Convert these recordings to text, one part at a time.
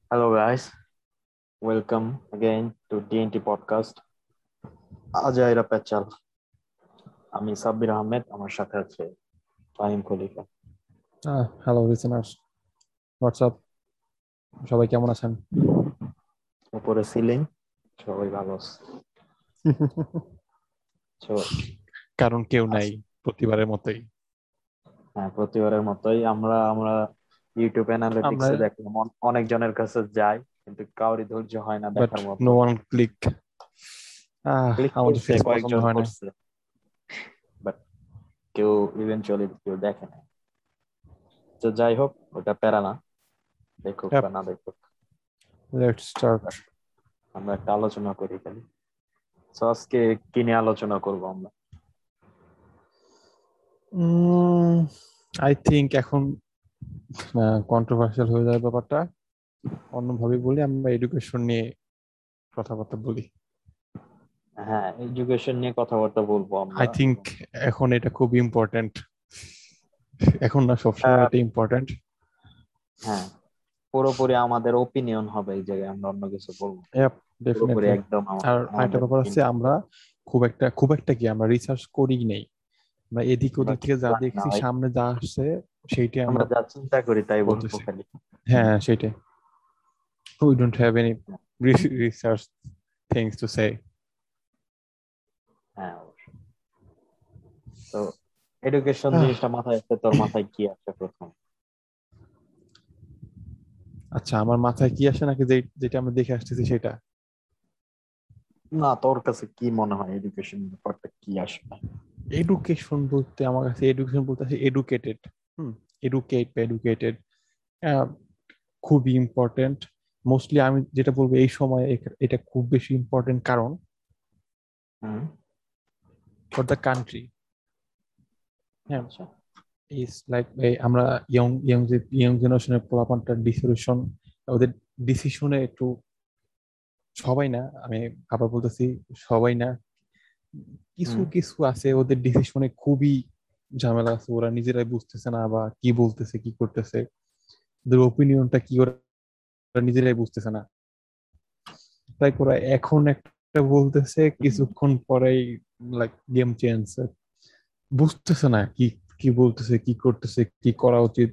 Hello, guys. Welcome again to DNT podcast. আজাইরা পেচাল। আমি সাব্বির আহমেদ, আমার সাথে আছে Fahim Khalifa. Hello listeners, WhatsApp, সবাই কেমন আছেন? উপরে সিলিং, সবাই ভালো আছে। So, কারণ কেউ নাই, আজ- প্রতিবারের মতোই। হ্যাঁ, প্রতিবারের মতোই আমরা আমরা ইউটিউব আমরা অ্যানালিটিক্সে দেখলাম অনেকজনের কাছে যাই, কিন্তু কাউরই ধৈর্য হয় না বাট দেখার মতো। No one click. ক্লিক আমাদের করছে, ফেস পছন্দ কয়েকজন হয় না। করছে, বাট কেউ ইভেনচুয়ালি কেউ দেখে না। তো যাই হোক, ওটা প্যারা না, দেখুক বা না দেখুক, লেটস স্টার্ট। আমরা একটা আলোচনা করি খালি। So, আজকে কি নিয়ে আলোচনা করবো আমরা? আই থিংক এখন কন্ট্রোভার্সিয়াল হয়ে যায় ব্যাপারটা। অন্যভাবে বলি, আমরা এডুকেশন নিয়ে কথাবার্তা বলি। হ্যাঁ, এডুকেশন নিয়ে কথাবার্তা বলবো আমরা। আই থিংক এখন এটা খুব ইম্পর্টেন্ট। এখন না, সবসময় আহ, এটা ইম্পর্টেন্ট। হ্যাঁ, পুরোপুরি আমাদের ওপিনিয়ন হবে এই জায়গায়, আমরা অন্য কিছু বলবো না। পুরোপুরি ডেফিনেটলি। একদম আর আরেকটা আমাদের ব্যাপার হচ্ছে, opinion আমরা বলবো। খুব একটা কি আমরা রিসার্চ করি নেই। আমরা এদিক আমরা ওদিক থেকে কিছু যা জানি না দেখছি, ভাই, সামনে যা আসছে সেইটাই আমরা আমরা যা চিন্তা করি তাই বলবো বলতেছি। খালি। হ্যাঁ, সেটাই। We don't have any research things to say. হ্যাঁ, অবশ্যই। তো এডুকেশন জিনিসটা মাথায় আসছে, তোর মাথায় কি আসছে প্রথম? আচ্ছা, আমার মাথায় কি আসে নাকি যেটা আমরা দেখে আসতেছি সেটা? না, তোর কাছে কি মনে হয় এডুকেশন ব্যাপারটা কি আসবে? এডুকেশন বলতে আমার কাছে এডুকেশন বলতে আছে এডুকেটেড। এডুকেটেড খুবই ইম্পর্টেন্ট। মোস্টলি আমি যেটা বলবো এই সময় এটা খুব বেশি ইম্পর্টেন্ট, কারণ হুম। For the country. হ্যাঁ, আচ্ছা। ইস লাইক আমরা ইয়ং জেনারেশনের পোলাপানটার ডিসিশন, ওদের ডিসিশনে একটু, সবাই না, আমি আবার বলতেছি, সবাই না, কিছু হুম। কিছু আছে ওদের ডিসিশনে খুবই ঝামেলা আছে। ওরা নিজেরাই বুঝতেছে না বা কি বলতেছে কি করতেছে, ওদের ওপিনিয়নটা কি ওরা নিজেরাই বুঝতেছে না। তাই ওরা এখন একটা বলতেছে, হুম। কিছুক্ষণ পরেই লাইক গেম চেঞ্জ, বুঝতেছে না কি কি বলতেছে, কি করতেছে, কি করা উচিত।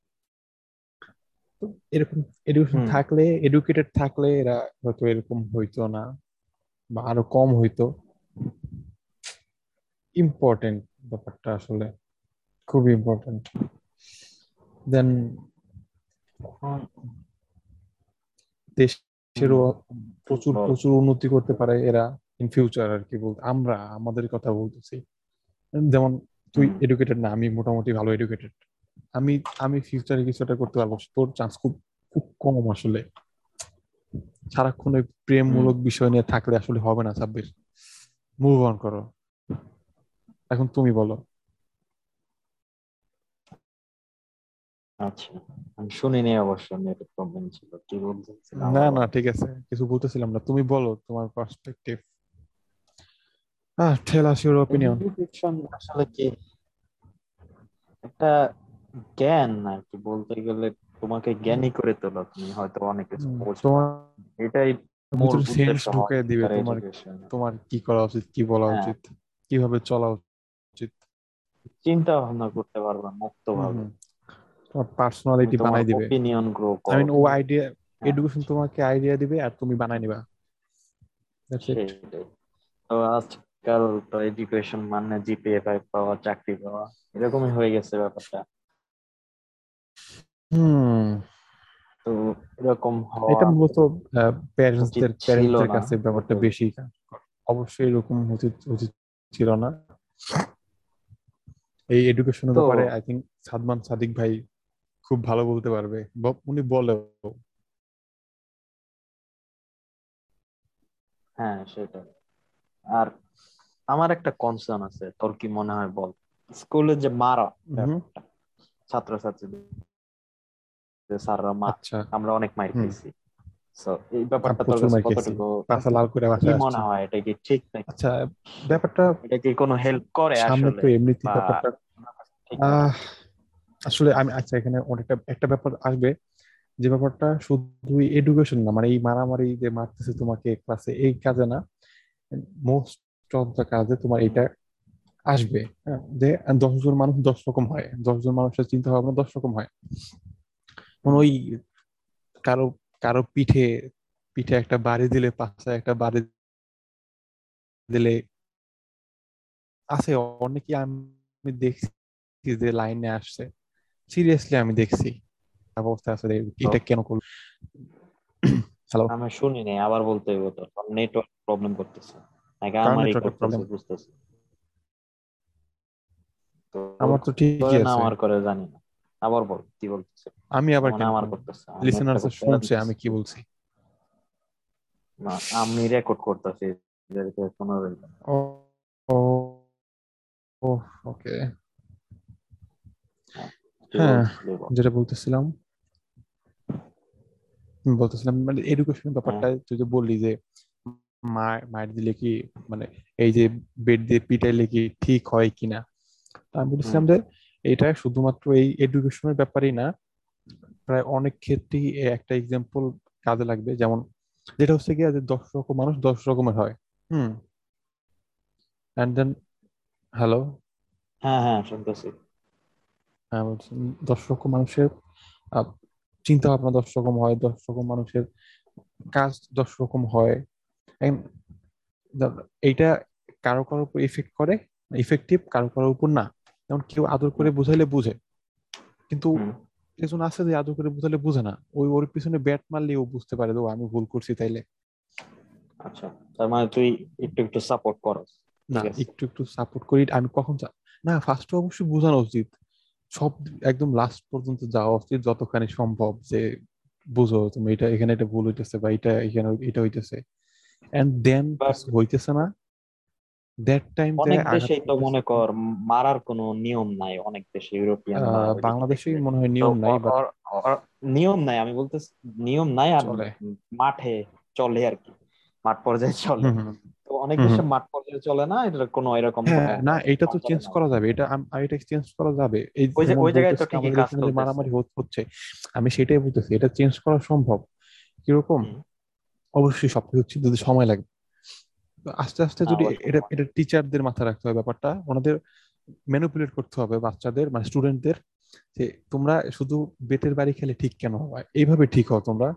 তো এরকম হুম। এডুকেটেড থাকলে এরা হয়তো এরকম হইতো না, বা আরো কম হইতো। ইম্পর্টেন্ট ব্যাপারটা আসলে, খুবই ইম্পর্টেন্ট। দেন এখন দেশেরও হুম, প্রচুর বল। প্রচুর উন্নতি করতে পারে এরা ইন ফিউচার আর কি। বলতে আমরা আমাদের কথা বলতেছি, যেমন তুই হুম। এডুকেটেড না, আমি মোটামুটি ভালো এডুকেটেড। আমি আমি ফিউচারে কিছু একটা করতে আচ্ছা। পারবো, তোর চান্স খুব খুব কম আসলে। সারাক্ষণ ওই হুম। প্রেমমূলক বিষয় নিয়ে থাকলে আসলে হবে না, সাব্বির। মুভ অন করো। এখন তুমি বলো। আচ্ছা, আমি শুনিনি অবশ্য, নেটের প্রবলেম ছিল, কি বলতেছিলাম না আবার? না, ঠিক আছে, কিছু বলতেছিলাম না, তুমি বলো তোমার perspective. Tell us your opinion. Education আসলে কি একটা জ্ঞান আর কি, বলতে গেলে তোমাকে জ্ঞানী করে তোলা, তুমি হয়তো অনেক কিছু বুঝবা, তোমার এটাই মূল ভিতরে সেন্স উদ্দেশ্য হওয়া ঢুকাই দিবে, দরকার তোমার এডুকেশন। তোমার কি করা উচিত, কি বলা হ্যাঁ, উচিত, কিভাবে চলা উচিত। চিন্তা ভাবনা করতে পারবা মুক্ত হুম ভাবে, হুম তোমার তুমি পার্সোনালিটি তোমার বানাই দিবে। ওপিনিয়ন গ্রো আই করো। মিন, ও আইডিয়া, হ্যাঁ, এডুকেশন তোমাকে আইডিয়া দিবে আর তুমি বানাই নিবা। That's it. সেটাই। তো আজকাল তো এডুকেশন মানে জিপিএ 5 পাওয়া, চাকরি পাওয়া, এরকমই হয়ে গেছে ব্যাপারটা। হুম তো এরকম হওয়া এটা মূলত উচিত প্যারেন্টসদের ছিল প্যারেন্টসদের না কাছে বলতে ব্যাপারটা গেলে। বেশি কাজ করে। অবশ্যই এরকম উচিত উচিত ছিল না। এই এডুকেশনের তো ব্যাপারে আই থিঙ্ক সাদমান সাদিক ভাই খুব ভালো বলতে পারবে, বা উনি বলেও। হ্যাঁ, সেটাই। আর আমার একটা কনসার্ন আছে, তোর কি মনে হয় বল? স্কুলে যে মারা হুম। ব্যাপারটা, ছাত্রছাত্রীদের, স্যাররা আচ্ছা। আমরা অনেক মাইর হুম। খাইছি। তো এই আমি ব্যাপারটা তোর প্রচুর কাছে মার খেয়েছি, কতটুকু, পাছা লাল করে কি বাসায় মনে আসছি। হয়, এটা কি ঠিক নাকি? আচ্ছা, ব্যাপারটা এটা কি কোনো হেল্প করে সামনে আসলে, তো এমনিতেই বা ব্যাপারটা ঠিক না? আহ আসলে আমি, আচ্ছা, এখানে অনেকটা একটা ব্যাপার আসবে। যে ব্যাপারটা শুধু এডুকেশন না, মানে এই মারামারি যে মারতেছে তোমাকে ক্লাসে, এই কাজে না, মোস্ট অফ দ্য কাজে তোমার এটা আসবে। হ্যাঁ, যে 10 জন মানুষ 10 রকম হয়, 10 জন মানুষের চিন্তা ভাবনা 10 রকম হয়। মানে ওই কারো কারো পিঠে পিঠে একটা বাড়ি দিলে, পাশে একটা বাড়ি দিলে আছে, অনেকে আমি দেখছি যে লাইনে আসছে, সিরিয়াসলি আমি দেখছি অবস্থা আছে যে তো এটা কেন করলো। হ্যালো। আমি শুনি নাই, আবার বলতে হইব তো, নেটওয়ার্ক প্রবলেম করতেছে নাকি কার আমারই নেটওয়ার্কের করতেছে প্রবলেম? বুঝতেছি। তো তোর আমার তো ঠিকই করে না আছে। আমার করে জানি না। আবার বল কি বলতেছে। আমি আবার মানে কেন, আমার করতেছে, আমার নেটটা লিসেনার্স খুব প্যারা শুনছে দিতেছে। আমি কি বলছি? না, আমি রেকর্ড করতেছি, শোনা যাবে না। ও, ও, ও, ওকে। হ্যাঁ, কি হ্যাঁ, বলতেছিলি বল। যেটা বলতেছিলাম মানে এডুকেশন হ্যাঁ। ব্যাপারটা, তুই যে বললি যে মায়ের দিলে কি, মানে এই যে বেড দিয়ে পিটাইলে কি ঠিক হয় কিনা, তা আমি হুম। বলছিলাম যে এটা শুধুমাত্র এই এডুকেশনের ব্যাপারই না, প্রায় অনেক ক্ষেত্রেই একটা এক্সাম্পল কাজে লাগবে। যেমন যেটা হচ্ছে কি যে 10 রকম মানুষ 10 রকমের হয়। হুম। And then, hello. হ্যাঁ হ্যাঁ, শুনতেছি। হ্যাঁ বলছি, 10 রকম মানুষের আহ, চিন্তা ভাবনা 10 রকম হয়, 10 রকম মানুষের কাজ 10 রকম হয়। And এইটা কারো কারোর উপর ইফেক্ট করে, ইফেক্টিভ কারো কারোর উপর না। যেমন কেউ আদর করে হুম। বুঝাইলে বুঝে, কিন্তু হুম। একজন আছে যে আদর করে বুঝালে বুঝে না, ওর পিছনে ব্যাট মারলে ও বুঝতে পারে যে ও আমি ভুল করছি তাইলে। আচ্ছা, তার মানে তুই একটু একটু সাপোর্ট করস। না, ঠিক আছে। একটু একটু সাপোর্ট করি আমি কখন না, ফার্স্টে অবশ্যই বোঝানো উচিত, সব একদম লাস্ট পর্যন্ত যাওয়া উচিত যতখানি সম্ভব, যে বুঝো তুমি এটা এখানে এটা ভুল হইতেছে, বা এটা এখানে এটা হইতেছে, এন্ড দেন বাট কিছু হইতেছে না, দ্যাট টাইম তে অনেক আঘাত দেশেই তো করতেছে। মনে কর মারার কোনো নিয়ম নাই, অনেক দেশে ইউরোপিয়ান বা ওইদিকে বাংলাদেশেই দেখলে। মনে হয় তো নিয়ম নাই, বাট নিয়ম নাই, আমি বলতে নিয়ম নাই আর চলে। মাঠে চলে আর কি, মাঠ পর্যায়ে চলে। হুম, হুম, তো অনেক হুম, দেশে হুম। মাঠ পর্যায়ে চলে না, এটা কোনো এরকম হ্যাঁ, না, এটা তো চলে চেঞ্জ না। করা যাবে, এটা আর এটা চেঞ্জ করা যাবে, এই ওই যে যেমন ওই জায়গায় তো বলতেছে ঠিকই আমাদের কাজ এখানে যে চলতেছে। মারামারি হচ্ছে, আমি সেটাই বলতেছি, এটা চেঞ্জ করা সম্ভব। কিরকম? হুম। অবশ্যই সবকিছু যদি সময় লাগে, তো আস্তে আস্তে হ্যাঁ, যদি অবশ্যই এটা এটা টিচারদের মাথায় রাখতে হবে ব্যাপারটা, ওনাদের ম্যানিপুলেট করতে হবে বাচ্চাদের, মানে স্টুডেন্টদের, যে তোমরা শুধু বেতের বাড়ি খেলে ঠিক কেন হবে, এইভাবে ঠিক হও তোমরা।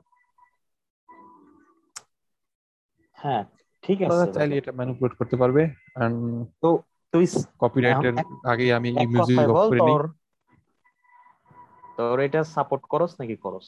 হ্যাঁ, ঠিক ওরা আছে চাইলে ব্যাপার। এটা ম্যানিপুলেট করতে পারবে। আর তো তুই এখন কপিরাইটের আগে আমি এক মিউজিক কথায় অফ বল, করে নিই। তোর তোর এটা সাপোর্ট করস নাকি করস?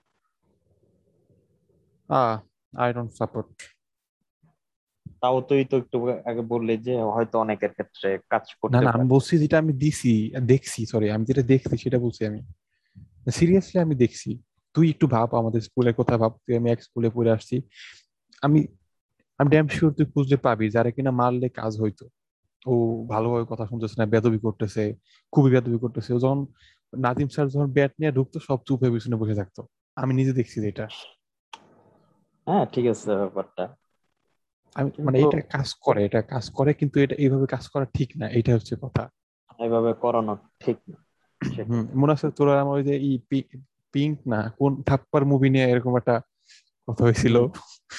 I don't support. তাও তুই তো একটু আগে বললি যে হয়তো অনেকের ক্ষেত্রে কাজ না, করতে না, আমি পারে। বলছি যেটা আমি দিছি, দেখছি, সরি, আমি যেটা দেখছি সেটা বলছি আমি, সিরিয়াসলি আমি দেখছি। তুই একটু ভাব, আমাদের স্কুলের কথা ভাব, তুই আমি এক স্কুলে পড়ে আসছি। আমি আমি ড্যাম শিওর তুই খুঁজে পাবি যারা কিনা মারলে কাজ হইতো। ও ভালোভাবে কথা শুনতেছে না, বেয়াদবি করতেছে, খুবই বেয়াদবি করতেছে। ও যখন নাজিম স্যার যখন ব্যাট নিয়ে ঢুকতো, সব চুপ হয়ে পিছনে বসে থাকতো। আমি নিজে দেখছি যে এটা, হ্যাঁ, ঠিক আছে ব্যাপারটা, আমি মানে কিন্তু এটা কাজ করে, কিন্তু এটা এইভাবে কাজ করা ঠিক না, এটা হচ্ছে কথা। এভাবে করানো ঠিক না, সেটাই। মনে আছে তোরা আমার ওই যে পিঙ্ক না কোন থাপ্পড় মুভি নিয়ে এরকম একটা কথা হয়েছিল, হুম।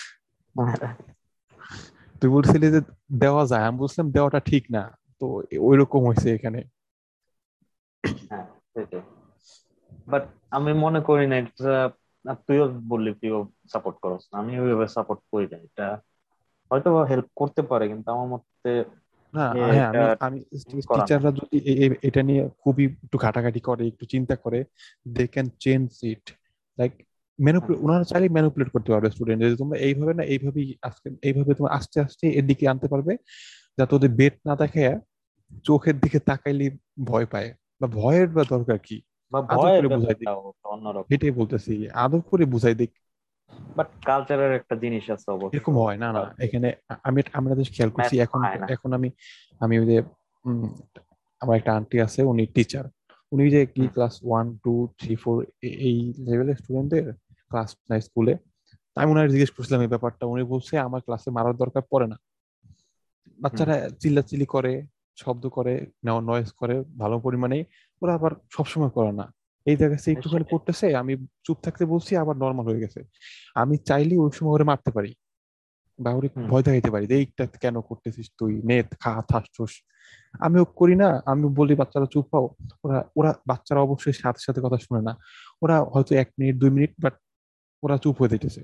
তুই বলছিলি যে দেওয়া যায়, আমি বলছিলাম দেওয়াটা ঠিক না। তো ওই রকম হয়েছে এখানে। হ্যাঁ, সেটাই। বাট আমি মনে করি না এটা, তুইও বললি তুইও সাপোর্ট করস না, আমি ওইভাবে সাপোর্ট করি না এটা। হয়তো হেল্প করতে পারে, কিন্তু আমার মতে না, হ্যাঁ, এটা আমি আমি করা না। টিচাররা যদি এটা নিয়ে খুবই একটু ঘাটাঘাটি করে, একটু চিন্তা করে, they can change it. Like হ্যাঁ। ওনারা চাইলে ম্যানিপুলেট করতে পারবে স্টুডেন্ট, যে তোমরা এইভাবে না এইভাবেই আজকে এইভাবে তোমার আস্তে আস্তে এর দিকে আনতে পারবে, যাতে ওদের বেট না দেখে চোখের দিকে তাকাইলে ভয় পায়, বা ভয়ের বা দরকার কি, বা আদর ভয়ের করে বুঝাই দিক। ব্যাপারটাও তো অন্যরকম। এটাই বলতেছি, আদর করে বুঝাই দিক। বাট কালচারের একটা জিনিস আছে অবশ্য। এরকম হয় না, না, এখানে আমরা যে খেয়াল করছি ম্যাচ এখন, হয় না। এখন আমি আমি ওই যে উম, আমার একটা আন্টি আছে, উনি টিচার, উনি যে কি হুম। ক্লাস 1 2 3 4 এই লেভেলের স্টুডেন্টদের ক্লাস নাই স্কুলে। আমি ওনার জিজ্ঞেস করছিলাম এই ব্যাপারটা, উনি বলছে আমার ক্লাসে মারার দরকার পড়ে না, হুম। বাচ্চারা চিল্লাচিল্লি করে, শব্দ করে, নয়েজ করে ভালো পরিমাণে, ওরা আবার সবসময় করে না। এই জায়গায় একটুখানি পড়তেছে, আমি চুপ থাকতে বলছি, আবার নর্মাল হয়ে গেছে। আমি চাইলে ওই সময় ওরে মারতে পারি বা ওরে ভয় দেখাইতে পারি যে এইটা কেন করতেছিস তুই, নে খা ঠাস। আমিও করি না, আমি বলি বাচ্চারা চুপ হও। ওরা ওরা বাচ্চারা অবশ্যই সাথে সাথে কথা শুনে না, ওরা হয়তো 1 মিনিট 2 মিনিট, বাট ওরা চুপ হয়ে দিতেছে।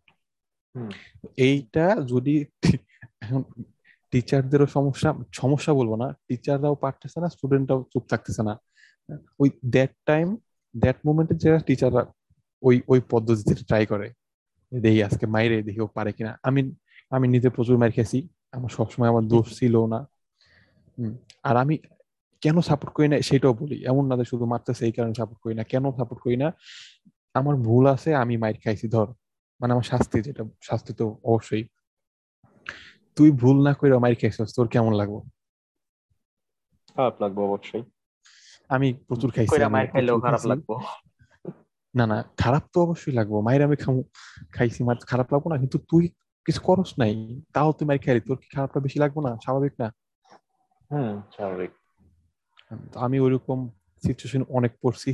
এইটা যদি এখন টিচারদেরও সমস্যা, সমস্যা বলবো না, টিচাররাও পারতেছে না, স্টুডেন্টরাও চুপ থাকতেছে না। ওই দ্যাট টাইম, দ্যাট মোমেন্টে যারা টিচাররা ওই ওই পদ্ধতিতে ট্রাই করে, দেখি আজকে মাইরে দেখি ও পারে কিনা। আমি আমি নিজে প্রচুর মার খেয়েছি, আমার সবসময় আমার দোষ ছিল না। হম। আর আমি কেন সাপোর্ট করি না সেটাও বলি, এমন না যে শুধু মারতেছে এই কারণে সাপোর্ট করি না। কেন সাপোর্ট করি না, আমার ভুল আছে, আমি মাইর খাইছি ধর, মানে আমার শাস্তি, যেটা শাস্তি তো অবশ্যই। তুই ভুল না করে মাইর খাইছিস, তোর কেমন লাগবে? খারাপ লাগবে অবশ্যই। আমি প্রচুর ঠিক খাইছি, করে আমি মায়ের খাইলেও প্রচুর খারাপ খাইছি। লাগবে। না না, খারাপ তো অবশ্যই লাগবো, মায়ের আমি খাইছি, মার খারাপ লাগবো না? কিন্তু তুই কিছু করস নাই, তাও তুই মার খাইলি, তোর কি খারাপটা বেশি লাগবো না? স্বাভাবিক না? স্বাভাবিক। তো আমি ওইরকম সিচুয়েশন অনেক পড়ছি,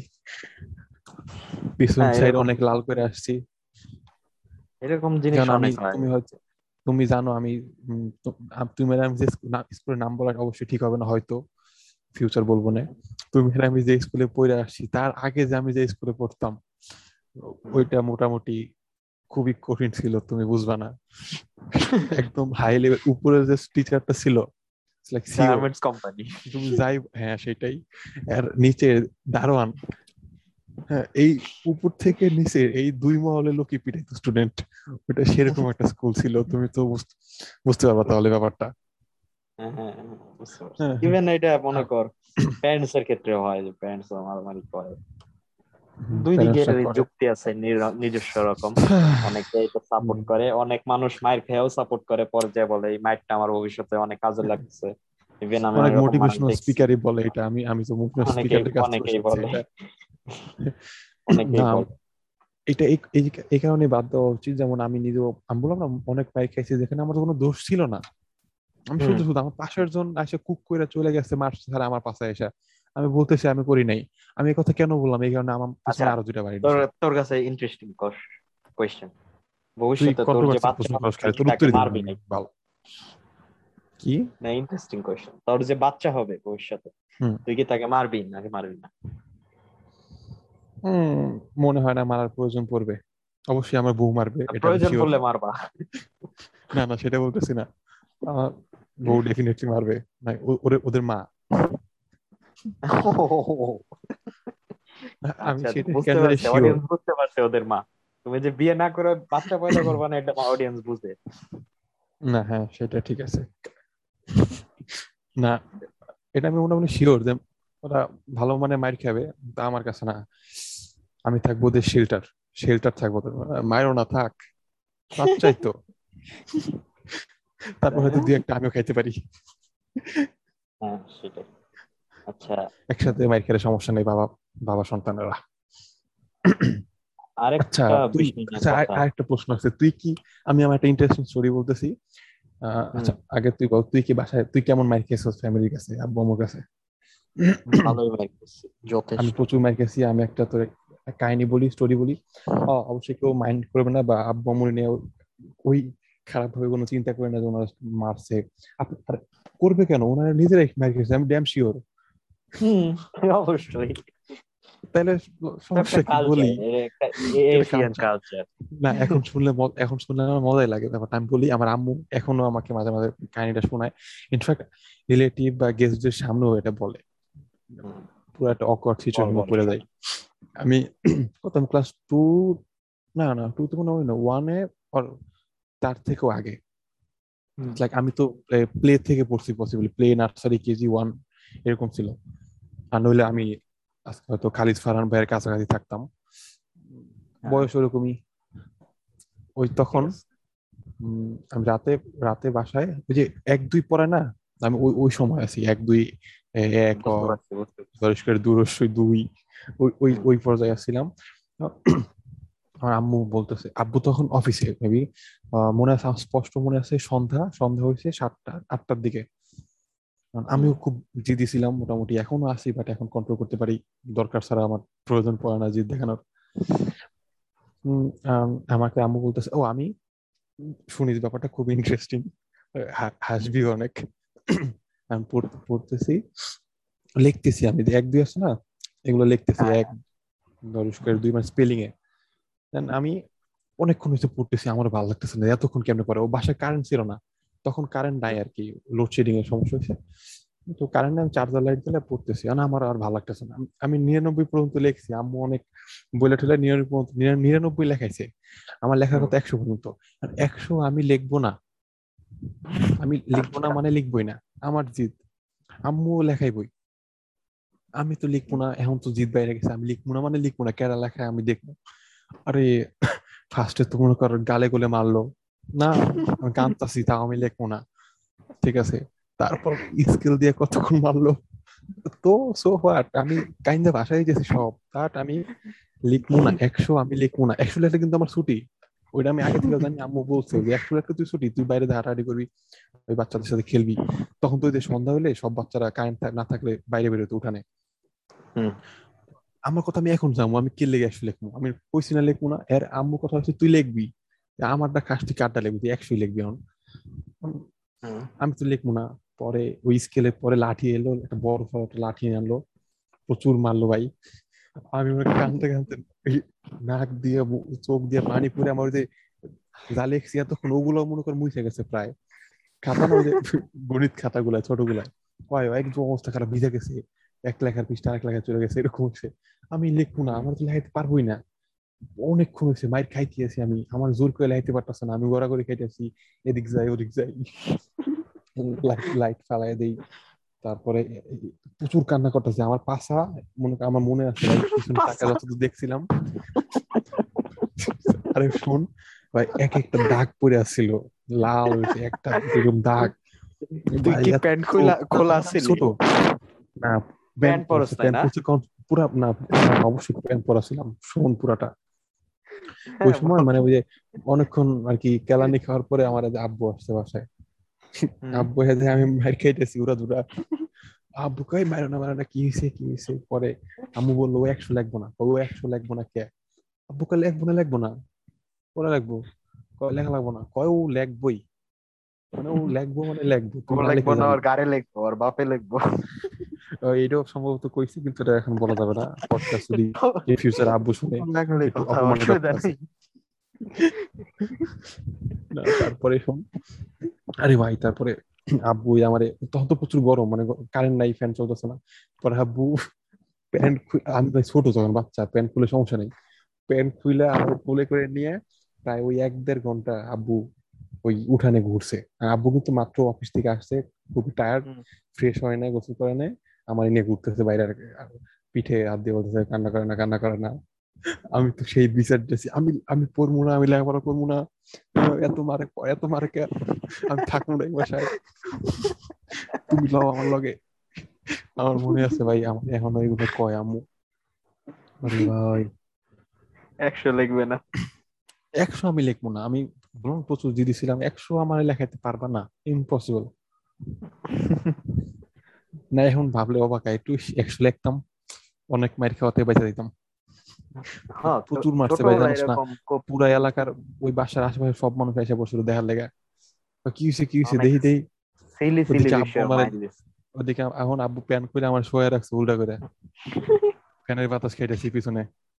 পিছন সাইড এরকম অনেক লাল করে আসছি। এরকম জিনিস কারণ আমি, অনেক হয়। তুমি হয়তো, তুমি জানো আমি, তুমি আমি যে স্কুলের নাম বলা অবশ্যই ঠিক হবে না হয়তো, ফিউচার বলবো না। তুমি আমি যে স্কুলে পড়ে আসছি, তার আগে যে আমি যে স্কুলে পড়তাম, ওইটা মোটামুটি খুবই কঠিন ছিল, তুমি বুঝবা না। একদম হাই লেভেল উপরে যে টিচারটা ছিল, লাইক সিও, গার্মেন্টস কোম্পানি। তুমি যাই, হ্যাঁ সেটাই। আর নিচে দারোয়ান। হ্যাঁ, এই উপর থেকে নিচে এই 2 মহলে লোকই পিটাইতো স্টুডেন্ট। ওটা সেরকম একটা স্কুল ছিল, তুমি তো বুঝতে পারবা তাহলে ব্যাপারটা। হ্যাঁ, বুঝতে পারছি। হ্যাঁ হ্যাঁ। ইভেন এটা মনে আর কর প্যারেন্টস এর ক্ষেত্রে হয় যে প্যারেন্টস মারামারি করে। দুই দিকের প্যারেন্টসরা করে। যুক্তি আছে নিজস্ব রকম। অনেকে এটা সাপোর্ট করে, অনেক মানুষ মায়ের খেয়েও সাপোর্ট করে, পর্যায়ে বলে এই মাইরটা আমার ভবিষ্যতে অনেক কাজে লাগছে। ইভেন আমি অনেক এরকম মানুষ মোটিভেশনাল দেখছি। স্পিকারই বলে এটা, আমি আমি তো মোটিভেশনাল অনেকেই স্পিকারদের কাছ থেকে অনেকেই শুনছি বলে। এটা। অনেকেই না, বলে। এটা এই কারণে বাদ দেওয়া উচিত। যেমন আমি নিজেও, আমি বললাম না, অনেক মাইর খাইছি যেখানে আমার কোনো দোষ ছিল না। আমি হুম। শুধু শুধু আমার পাশের জন এসে কুক করে চলে গেছে, মারছে ছাড়া আমার পাশে এসে, আমি বলতেছি আমি করি নাই। আমি এই কথা কেন বললাম, এই কারণে আমার আচ্ছা, পিছনে আরো 2টা বাড়ি তোর দিছে। তোর কাছে ইন্টারেস্টিং কোয়েশ্চেন। তুই ভবিষ্যতে তোর যে কন্ট্রোভার্সি বাচ্চা প্রশ্ন হবে করস, তুই খালি কি তোর তাকে উত্তরই দেবো মারবি আমি, নাকি? বল কি। না, ইন্টারেস্টিং কোয়েশ্চেন, তোর যে বাচ্চা হবে ভবিষ্যতে হুম। তুই কি তাকে মারবি নাকি মারবি না? হুম, মনে হয় না মারার প্রয়োজন পড়বে। অবশ্যই আমার বউ মারবে, এটা আমি প্রয়োজন শিওর। পড়লে মারবা? না না, সেটা বলতেছি না। আমার বউ ডেফিনেটলি মারবে। না, ওদের মা। আমি আচ্ছা, সেটা বুঝতে একেবারে পারছে, শিওর। অডিয়েন্স বুঝতে পারছে ওদের মা। তুমি যে বিয়ে না করে বাচ্চা পয়দা করবা না, এটা অডিয়েন্স বুঝে। না হ্যাঁ, সেটা ঠিক আছে। না, এটা আমি মোটামুটি শিওর যে ওরা ভালো মানে মাইর খাবে, তা আমার কাছে না। আমি থাকবো ওদের শেল্টার, শেল্টার থাকবো তো। মায়েরও না থাক, বাচ্চাই তো, তারপর তাই হয়তো না? 2-1টা আমিও খাইতে পারি। হ্যাঁ, সেটাই। আচ্ছা, একসাথে মাইর খেলে সমস্যা নেই, বাবা বাবা সন্তানেরা। আচ্ছা আরেকটা তুই, বিষয় নিয়ে আচ্ছা কথা। আরেকটা প্রশ্ন আছে, তুই কি, আমি আমার একটা ইন্টারেস্টিং স্টোরি বলতেছি। হুম। আচ্ছা আগে তুই বল, তুই কি বাসায় তুই কেমন মাইর খেয়েছিস ফ্যামিলির কাছে, আব্বু আম্মুর কাছে? ভালোই মাইর করছি, আমি যথেষ্ট। প্রচুর মাইর খেয়েছি। আমি একটা তোর একটা কাহিনী বলি, স্টোরি বলি। অবশ্যই কেউ মাইন্ড করবে না, বা আব্বু আম্মু নিয়ে ওই খারাপ ভাবে কোনো চিন্তা করে না যে ওনারা মারছে। আর করবে কেন, ওনারা নিজেরাই মাইর খেয়েছে, আমি ড্যাম শিওর। হুম, অবশ্যই। তাহলে এটা একটা সমস্যা কি কালচার, বলি। একটা এটা এশিয়ান কালচার। কালচার। না, এখন শুনলে আমার মজাই লাগে ব্যাপারটা। আমি বলি, আমার আম্মু এখনো আমাকে মাঝে মাঝে কাহিনীটা শোনায়। ইনফ্যাক্ট রিলেটিভ বা গেস্টদের সামনেও এটা বলে। পুরো একটা অকওয়ার্ড বল সিচুয়েশনে বল, পড়ে যায়। শুনি। আমি কত, ক্লাস 2, না না 2 তো মনে হয় না, 1-এ, আর তার থেকেও আগে। হুম। লাইক আমি তো প্লে থেকে পড়ছি, পসিবলি প্লে, নার্সারি, কেজি 1 এরকম ছিল। আর নইলে আমি আজকে হয়তো খালিদ ফারহান ভাইয়ের কাছাকাছি থাকতাম, হ্যাঁ, বয়স ওরকমই। ওই ঠিক তখন আছে। আমি রাতে রাতে বাসায় ওই যে 1-2 পড়ে না, আমি ওই ওই সময় আছি 1-2, এক বুঝতে পারছি, বুঝতে পারছি। পরিষ্কার দূরস্বই 2, ওই ওই ওই পর্যায়ে আসছিলাম। আমার আম্মু বলতেছে, আব্বু তখন অফিসে মেবি, মনে আছে, আমার স্পষ্ট মনে আছে, সন্ধ্যা সন্ধ্যা হয়েছে 7টা 8টার দিকে। কারণ আমিও খুব জিদি ছিলাম মোটামুটি, এখনো আছি, বাট এখন কন্ট্রোল করতে পারি, দরকার ছাড়া আমার প্রয়োজন পড়ে না জিদ দেখানোর। আমাকে আম্মু বলতেছে, ও আমি শুনি ব্যাপারটা খুব ইন্টারেস্টিং, হাসবি অনেক। আমি পড়তেছি, লিখতেছি, আমি এক দুই আছে না, এগুলো লিখতেছি, হ্যাঁ এক ধর স্কয়ার দুই মানে স্পেলিং এ। Then আমি অনেকক্ষণ হয়েছে পড়তেছি, আমার ভালো লাগতেছে না, এতক্ষণ কেমনে পড়ে, ও বাসায় কারেন্ট ছিল না তখন, কারেন্ট নাই আর কি, লোডশেডিং এর সমস্যা হয়েছে, তো কারেন্ট আমি চার্জার লাইট দিলে পড়তেছি, না আমার আর ভালো লাগতেছে না। আমি 99 পর্যন্ত লিখছি, আম্মু অনেক বলে ঠেলে 99 পর্যন্ত, 99 লেখাইছে, আমার লেখার কথা 100 পর্যন্ত। আর 100 আমি লিখবো না, আমি লিখবো না আচ্ছা মানে লিখবই না, আমার জিদ। আম্মু লেখাইবই, আমি তো লিখবো না, এখন তো জিদ বাইরে গেছে, আমি লিখবো না মানে লিখবো না, কেডা লেখায় আমি দেখবো। আরে ফার্স্টে তো মনে কর গালে গোলে মারলো, না আমি কাঁদতাছি তাও আমি লিখবো না, ঠিক আছে। তারপর স্কেল দিয়ে কতক্ষণ মারলো, তো সো হোয়াট, আমি কাইন্দা ভাষায় গেছি সব, বাট আমি লিখবো না 100, আমি লিখবো না 100 লেখলে কিন্তু আমার ছুটি, ওইটা আমি আগে থেকে জানি, আম্মু বলছে যে 100 লেখলে তুই ছুটি, তুই বাইরে হাঁটাহাঁটি করবি, ওই বাচ্চাদের সাথে খেলবি। তখন তো ওই যে সন্ধ্যা হলে সব বাচ্চারা কারেন্ট না থাকলে বাইরে বেরোতো উঠানে। হুম আমার কথা আমি এখন যাবো, আমি কে লেগে 100 লিখবো, আমি কইছি না লিখবো না, এর আম্মুর কথা হচ্ছে তুই লিখবি, আমারটা খাস তুই কারটা লিখবি, তুই 100 লিখবি এখন। হুম আমি তো লিখবো না। পরে ওই স্কেলে পরে লাঠি এলো, একটা বড় সড়ো একটা লাঠি আনলো, প্রচুর মারলো ভাই। আমি মনে করি কানতে কানতে এই নাক দিয়ে চোখ দিয়ে পানি পড়ে আমার ওই যে যা লেখছি এতক্ষণ ওগুলো মনে করে মুছে গেছে প্রায়, খাতা না ওই যে গণিত খাতাগুলা ছোটগুলা, হয় একদম অবস্থা খারাপ, ভিজে গেছে, এক লেখার পৃষ্ঠা আরেক লেখায় চলে গেছে, এরকম হচ্ছে। আমি লিখবো না, আমার তো লেখাইতে পারবোই না, অনেকক্ষণ হয়েছে, মাইর খাইতেছি আমি, আমার জোর করে লাইতে পারতেছে না, আমি গড়াগড়ি খাইতেছি, এদিক যাই ওদিক যাই, লাইট লাইট ফালাই দেই। তারপরে প্রচুর কান্না করতেছে, আমার পাশা আমার মনে আছে ভাই, পিছনে টাকা পাঁচা। যতদূর দেখছিলাম। আরে শোন ভাই, এক একটা দাগ পড়ে আসছিল, লাল হয়েছে একটা এরকম দাগ তুই ভাই, কি এত প্যান্ট চোখ, খোলা তখন আমি আসছিলি? ছোট না, প্যান্ট প্যান্ট পরস পরছে, তাই প্যান্ট না? পরছে কারণ পুরা না, হ্যাঁ, অবশ্যই প্যান্ট পরা ছিলাম, শোন পুরাটা। ওই হ্যাঁ সময় বল। মানে ওই যে অনেকক্ষণ আর কি কেলানি খাওয়ার পরে আমার এই যে আব্বু আসছে বাসায়, হুম আব্বু হেঁটে আমি মার খাইতেছি উড়া দুরা, আব্বু কই মারো না কি হয়েছে কি হয়েছে, পরে আম্মু বললো ও 100 লাগবো না, ও 100 লাগবো না কে, আব্বু কয় লাগবো না, ওরা লাগবো, কয় লেখা লাগবো না, কয় ও লাগবোই, মানে ও লাগবো মানে লাগবো, ও তুই না লিখবো লিখে না, যাবি। ওর গাড়ি লিখবো, ওর বাপে লিখবো। এটাও সম্ভবত কইছি, কিন্তু এটা এখন বলা যাবে না, পডকাস্ট যদি ইন ফিউচার আব্বু শুনে লাগলে একটু কথা, অপমানের অসুবিধা ব্যাপার আছে। নেই। না তারপরে শোন, আরে ভাই তারপরে আব্বু আমারে, তখন তো প্রচুর গরম, মানে কারেন্ট নাই, ফ্যান চলতেছে না, পরে আব্বু প্যান্ট, আমি ভাই ছোট যখন বাচ্চা, প্যান্ট খুলে সমস্যা নেই, প্যান্ট খুলে আমার কোলে করে নিয়ে প্রায় ওই 1-1.5 ঘন্টা আব্বু ওই উঠানে ঘুরছে। আর আব্বু কিন্তু মাত্র অফিস থেকে আসছে, খুবই টায়ার্ড, হুম। ফ্রেশ হয় না, গোসল করে নাই, আমার নিয়ে ঘুরতেছে বাইরে, আর পিঠে হাত দিয়ে বলতেছে কান্না করে না, কান্না করে না। আমি তো সেই বিচার দিয়েছি, আমি পড়বো না, আমি লেখাপড়া করবো না, এত মারে কে, আমি থাকবো না এই বাসায়, তুমি লও আমার লগে। আমার মনে আছে ভাই, আমার এখনো এগুলো কয় আম্মু। আরে ভাই 100 লিখবে না। 100 আমি লিখবো না, আমি বললাম প্রচুর জিদি ছিলাম, 100 আমার লেখাইতে পারবা না, ইম্পসিবল। না এখন ভাবলে অবাক হয়, একটু 100 লিখতাম, অনেক মাইর খাওয়াতে বেঁচে দিতাম। হ্যাঁ প্রচুর মারছে ভাই ছোটবেলায় জানোস না, এরকম খুব পুরা এলাকার ওই বাসার আশেপাশে সব মানুষ এসে বসছিল দেখার লেগে, কি হয়েছে অনেক দেখি দেই। সিলি সিলি ওদিকে আব্বু বিষয় আমার, মাইর দিছে। ওদিকে এখন আব্বু প্যান করে আমার শোয়া রাখছে উল্টা করে, ফ্যানের বাতাস খেটেছি পিছনে।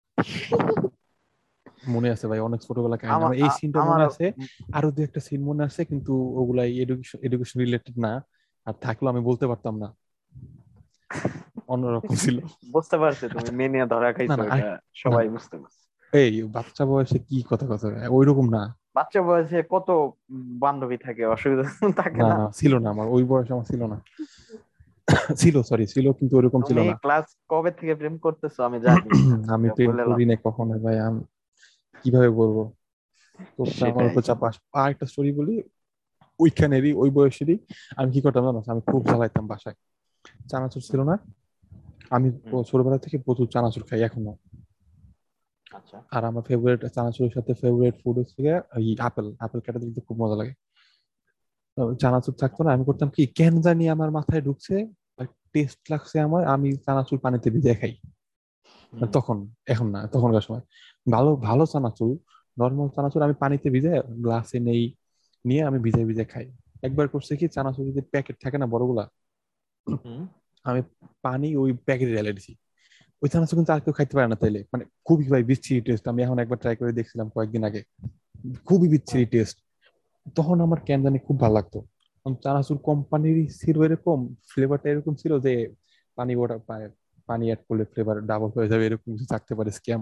মনে আছে ভাই, অনেক ছোটবেলা কাহিনী আমার আমার, এই সিনটা আমার মনে আছে। আরো দু একটা সিন মনে আছে, কিন্তু ওগুলাই এডুকেশন এডুকেশন রিলেটেড না, আর থাকলেও আমি বলতে পারতাম না, অন্যরকম ছিল। বুঝতে পারছি তুমি আচ্ছা, মেনিয়া ধরা না খাইছো, না এটা না, সবাই বুঝতে পারছে। এই বাচ্চা বয়সে কি কথা কথা, ওইরকম না। বাচ্চা বয়সে কত বান্ধবী থাকে, অসুবিধা থাকে না না? না ছিল না, আমার ওই বয়স আমার ছিল না, ছিল সরি ছিল, কিন্তু ওইরকম ছিল তুমি না। ক্লাস কবে থেকে প্রেম করতেছো আমি জানি, আমি প্রেম বলে লাভ করি না নেই। কখনো ভাই, আমি কিভাবে বলবো, তোরটা আমার সেটাই। উপর চাপাস। আর একটা স্টোরি বলি, ওইখানেরই ওই বয়সেরই, আমি কি করতাম জানো, আমি খুব জ্বালাইতাম বাসায়, চানাচুর ছিল না, আমি হুম, ছোটবেলা থেকে প্রচুর চানাচুর খাই এখনো। আচ্ছা। আর আমার ফেভারিট চানাচুরের সাথে ফেভারিট ফুড হচ্ছে গিয়ে ওই আপেল, আপেল কেটে দিতে খুব মজা লাগে। চানাচুর থাকতো না, আমি করতাম কি, কেন জানি আমার মাথায় ঢুকছে, টেস্ট লাগছে আমার, আমি চানাচুর পানিতে ভিজিয়ে খাই। হুম। তখন, এখন না, তখনকার সময় ভালো ভালো চানাচুর, নর্মাল চানাচুর আমি পানিতে ভিজে গ্লাসে নেই, নিয়ে আমি ভিজে ভিজে খাই। একবার করছে কি, চানাচুর যে প্যাকেট থাকে না বড়গুলা, হুম। আমি পানি ওই প্যাকেটে ঢেলে দিছি। ওই চানাচুর কিন্তু আর কেউ খাইতে পারে না তাইলে, মানে খুবই ভাই বিচ্ছিরি টেস্ট। আমি এখন একবার ট্রাই করে দেখছিলাম কয়েকদিন আগে, খুবই বিচ্ছিরি টেস্ট। তখন আমার কেন জানি খুব ভালো লাগতো। চানাচুর কোম্পানির ছিল এরকম, ফ্লেভারটা এরকম ছিল যে পানি ওটা পানি অ্যাড করলে ফ্লেভার ডাবল হয়ে যাবে, এরকম কিছু থাকতে পারে স্ক্যাম।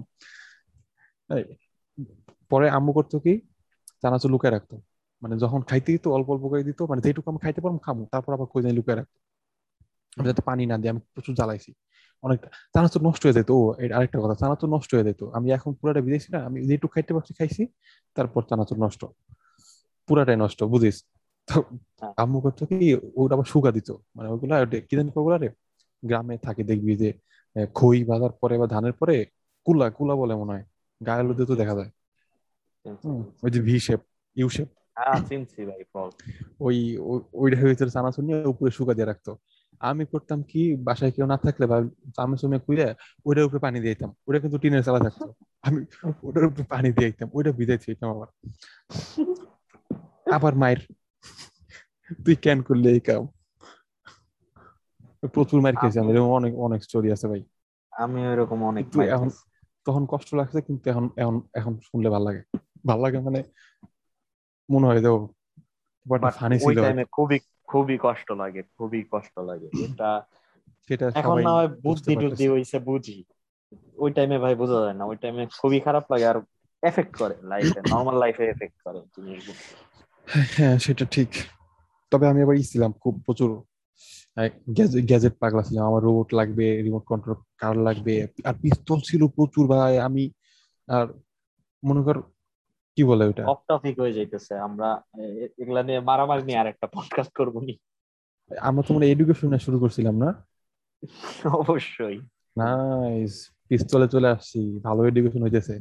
পরে আম্মু করতো কি, চানাচুর লুকায় রাখতো, মানে যখন খাইতে দিত অল্প অল্প করে দিত, মানে যেটুকু আমি খাইতে পারবো খামো, তারপর আবার কই জানি লুকায় রাখতো, আমি যাতে পানি না দিই। আমি প্রচুর জ্বালাইছি অনেকটা, চানাচুর নষ্ট হয়ে যেত। ও এটা আরেকটা কথা, চানাচুর নষ্ট হয়ে যেত। আমি এখন পুরাটা বিদেশি না, আমি যেটুকু খাইতে পারছি খাইছি, তারপর চানাচুর নষ্ট, পুরাটাই নষ্ট, বুঝিস তো। হ্যাঁ। আম্মু করতো কি, ওটা আবার শুকা দিত, মানে ওইগুলা কি জানি ওগুলা রে, গ্রামে থাকে দেখবি যে খই বাঁধার পরে বা ধানের পরে কুলা কুলা বলে মনে হয়, গায়ের হুম, মধ্যে তো দেখা চিনছি যায়। চিনছি চিনছি। ওই যে ভি শেপ, ইউ শেপ, হ্যাঁ, চিনছি ভাই, বল। ওই ওইটা হয়েছে চানাচুর নিয়ে উপরে শুকা দিয়ে রাখতো। আমি করতাম কি, বাসায় কেউ না থাকলে বা চামচ খুলে ওইটার উপরে পানি দিয়ে দিতাম, ওটা কিন্তু টিনের চালা থাকতো, আমি ওটার উপরে পানি দিয়ে দিতাম, ওইটা ভিজাইছি আবার। আবার মায়ের, তুই কেন করলি এই কাম, প্রচুর মার খেয়েছি আমি, আমি এরকম অনেক অনেক স্টোরি আছে ভাই। আমি ওইরকম অনেক কিন্তু মাইর এখন, খাইছি। তখন কষ্ট লাগছে, কিন্তু এখন এখন এখন শুনলে ভালো লাগে, ভালো লাগে মানে, মনে হয় যে ব্যাপারটা বাট ফানি ওই ছিল টাইমে হয়তো। খুবই খুবই কষ্ট লাগে, খুবই কষ্ট লাগে এটা। সেটা এখন সবাই না হয় বুঝতে বুদ্ধি টুদ্ধি পারতেছে। হইছে, বুঝি। ওই টাইমে ভাই বোঝা যায় না, ওই টাইমে খুবই খারাপ লাগে, আর এফেক্ট করে লাইফে, নর্মাল লাইফে এফেক্ট করে জিনিসগুলো। হ্যাঁ সেটা ঠিক। তবে আমি আবার ছিলাম খুব প্রচুর গ্যাজেট গ্যাজেট পাগলা ছিলাম, আমার রোবট লাগবে, রিমোট কন্ট্রোল কার লাগবে, আর পিস্তল ছিল প্রচুর ভাই। আমি আর মনে কর, কি বলে ওটা, অফ টপিক হয়ে যাইতেছে আমরা। এগুলা নিয়ে মারামারি আচ্ছা, নিয়ে আরেকটা পডকাস্ট করবো নি। আমরা তো মানে এডুকেশন শুরু করছিলাম না। অবশ্যই। নাইস, পিস্তলে চলে আসছি, ভালো এডুকেশন হইতেছে।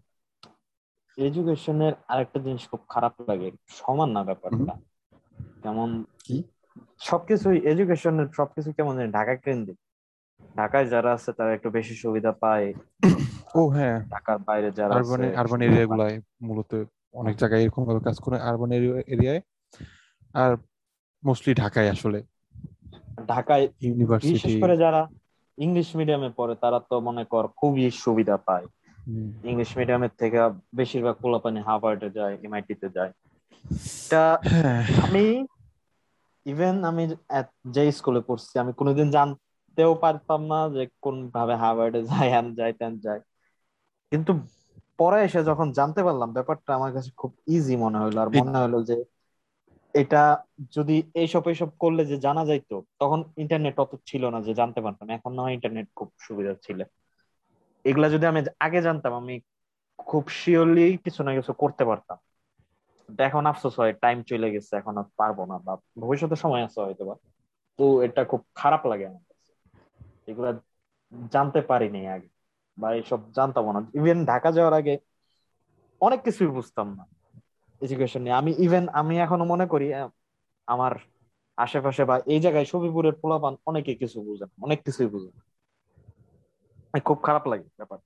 এডুকেশনের আরেকটা জিনিস খুব খারাপ লাগে, সমান না হুম, ব্যাপারটা। যেমন কি? সবকিছুই এডুকেশনের সবকিছু কেমন জানি ঢাকা কেন্দ্রিক। ঢাকায় যারা আছে তারা একটু বেশি সুবিধা পায়, ও আর হ্যাঁ, ঢাকার বাইরে যারা আরবান আছে আরবান সুবিধা এরিয়া পায় গুলায় মূলত অনেক না। জায়গায় এরকম ভাবে কাজ করে, আরবান এরিয়ায়। আর মোস্টলি ঢাকায় আসলে ঢাকায় বিশেষ ইউনিভার্সিটি। করে যারা ইংলিশ মিডিয়ামে পড়ে তারা তো মনে কর খুবই সুবিধা পায়। ইংলিশ মিডিয়ামের থেকে বেশিরভাগ পোলাপানি হার্ভার্ডে যায়, এমআইটি তে যায়। এটা হ্যাঁ, আমি ইভেন আমি যে স্কুলে পড়ছি আমি কোনোদিন জানতেও পারতাম না যে কোন ভাবে হার্ভার্ডে যায়, আন যায় তেন যায়। কিন্তু পরে এসে যখন জানতে পারলাম ব্যাপারটা আমার কাছে খুব ইজি মনে হলো, আর এই মনে হলো যে এটা যদি এইসব এইসব করলে যে জানা যাইতো, তখন ইন্টারনেট অত ছিল না যে জানতে পারতাম। এখন না হয় ইন্টারনেট খুব সুবিধা ছিল, এগুলা যদি আমি আগে জানতাম আমি খুব শিওরলি কিছু না কিছু করতে পারতাম। কিন্তু এখন আফসোস হয়, টাইম চলে গেছে, এখন আর পারবো না, বা ভবিষ্যতে সময় আছে হয়তো বা। তো এটা খুব খারাপ লাগে আমার কাছে, এগুলা জানতে পারিনি আগে, বা এইসব জানতাম না। ইভেন ঢাকা যাওয়ার আগে অনেক কিছুই বুঝতাম না এডুকেশন নিয়ে। আমি ইভেন আমি এখনো মনে করি আমার আশেপাশে বা এই জায়গায় সবিপুরের পোলাপান অনেকে কিছু বুঝে না, অনেক কিছুই বুঝে না। খুব খারাপ লাগে ব্যাপার।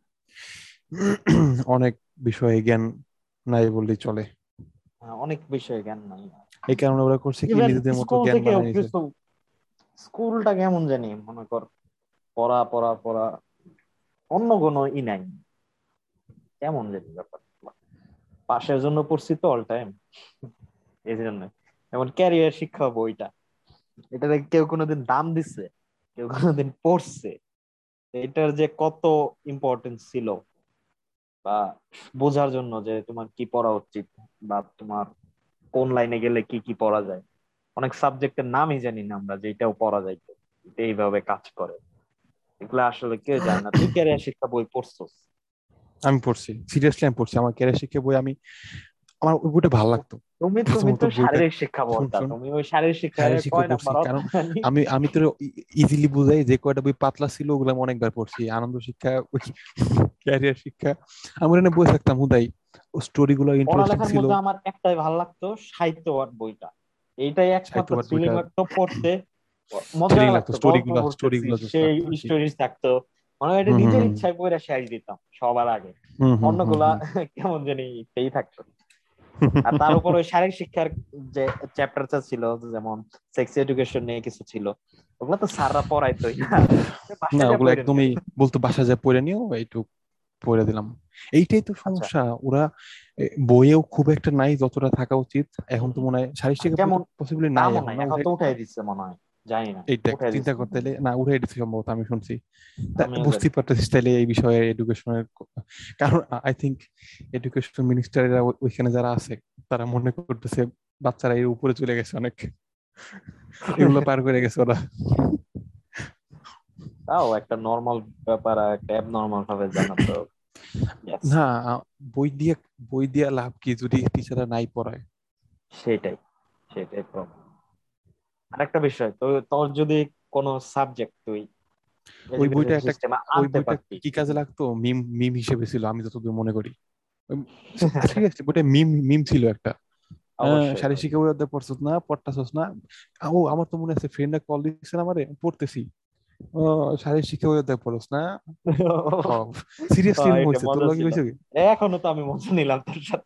অনেক বিষয়ে জ্ঞান নাই বললেই চলে। অনেক বিষয়ে জ্ঞান নাই। এই কারণে ওরা করছে কি, ইভেন নিজেদের মতো স্কুল জ্ঞান থেকেও বানায় নিছে। কিছু, স্কুলটা কেমন জানি মনে কর, পড়া পড়া পড়া, অন্য কোনো নাই, কেমন জানি ব্যাপার। পাশের জন্য পড়ছি তো অল টাইম, এই জন্য। যেমন ক্যারিয়ার শিক্ষা বইটা, এটা কেউ কোনোদিন দাম দিচ্ছে, কেউ কোনোদিন পড়ছে, এটার যে কত ইম্পর্টেন্স ছিল, বা বোঝার জন্য যে তোমার কি পড়া উচিত, বা তোমার কোন লাইনে গেলে কি কি পড়া যায়। অনেক সাবজেক্টের নামই জানি না আমরা, যেটাও পড়া যাইতো, এটা এইভাবে কাজ করে। এগুলো আসলে কেউ জানে না। তুই ক্যারিয়ার শিক্ষা বই পড়ছস? আমি পড়ছি, সিরিয়াসলি আমি পড়ছি, আমার ক্যারিয়ার শিক্ষা বই, আমি আমার ওই বইটা ভালো লাগতো। তুমি তুমি প্রথমত তো বইটা, শারীরিক শিক্ষা শুন পড়তা, শুন, তুমি ওই শারীরিক শিক্ষা শারীরিক শিক্ষা কয় পড়ছি নাম্বার কারণ অধ্যায়? আমি আমি তো ইজিলি বুঝাই, যে কয়টা বই পাতলা ছিল ওগুলো আমি অনেকবার পড়ছি। আনন্দ শিক্ষা, ওই ক্যারিয়ার শিক্ষা, আমি এখানে বই থাকতাম হুদাই, ও স্টোরি গুলো ইন্টারেস্টিং পড়ালেখার ছিল। মধ্যে আমার একটাই ভালো লাগতো, সাহিত্যবাদ বইটা। এইটাই একমাত্র সাহিত্য পাঠ থ্রিলিং বইটা লাগতো পড়তে, মজা থ্রিলিং লাগতো, লাগতো, গল্প পড়তেছি সেই আর কি। স্টোরিজ থাকতো, মানে হয় এটা হুম হুম নিজের হুম ইচ্ছায় পড়ে শেষ দিতাম সবার আগে, হুম হুম হুম অন্যগুলা হুম কেমন জানি সেই থাকতো। আর তার উপর ওই শারীরিক শিক্ষার যে চ্যাপ্টারটা ছিল, যেমন সেক্স এডুকেশন নিয়ে কিছু ছিল, ওগুলো তো স্যাররা পড়াইতোই না, না বাসায় যা ওগুলো পড়ে নিও। একদমই বলতো বাসা যা পড়ে নিও এইটু পড়ে দিলাম। এইটাই তো আচ্ছা, সমস্যা। ওরা বইয়েও খুব একটা নাই যতটা থাকা উচিত। এখন তো মনে হয় শারীরিক আর শিক্ষা বই তো যেমন পসিবলি তা নাই মনে এখন, হয় না এখন উঠাই তো দিচ্ছে। উঠাই দিচ্ছে মনে হয়, জানি না, এই দেখ উঠাই চিন্তা দিচ্ছে করতে মনে গেলে হয়। না উঠাই দিচ্ছে সম্ভবত, আমি শুনছি। তা আমিও জানি। বুঝতেই পারতেছিস তাইলে এই বিষয়ে এডুকেশনের, কারণ আই থিঙ্ক এডুকেশন মিনিস্টাররা ওইখানে যারা আছে তারা মনে করতেছে বাচ্চারা এর উপরে চলে গেছে অনেক, এগুলো পার করে গেছে ওরা। তাও একটা নর্মাল ব্যাপার আর একটা অ্যাবনর্মাল ভাবে জানা তো। Yes, না বই দিয়ে, বই দিয়ে লাভ কি যদি টিচাররা নাই পড়ায়? সেটাই, সেটাই প্রবলেম। আরেকটা বিষয় তো, তোর যদি কোনো সাবজেক্ট তুই ওই বইটা এডুকেশন একটা, সিস্টেমে ওই আনতে বইটা পারতি। কি কাজে লাগতো? মিম, মিম হিসেবে ছিল আমি যতদূর মনে করি। সিরিয়াসলি বইটা মিম, মিম ছিল একটা। অবশ্যই। শারীরিক শিক্ষা বই অধ্যায় পড়ছস না, পড়তাছস না? ও আমার তো মনে আছে ফ্রেন্ডরা কল দিচ্ছিল আমারে, পড়তেছি। ও শারীরিক শিক্ষা বই অধ্যায় পড়ছ না? হব সিরিয়াসলি এরকম এটা হয়েছে তোর মজা লগে ছিল, হয়েছে কি? এখনো তো আমি মজা নিলাম তোর সাথে।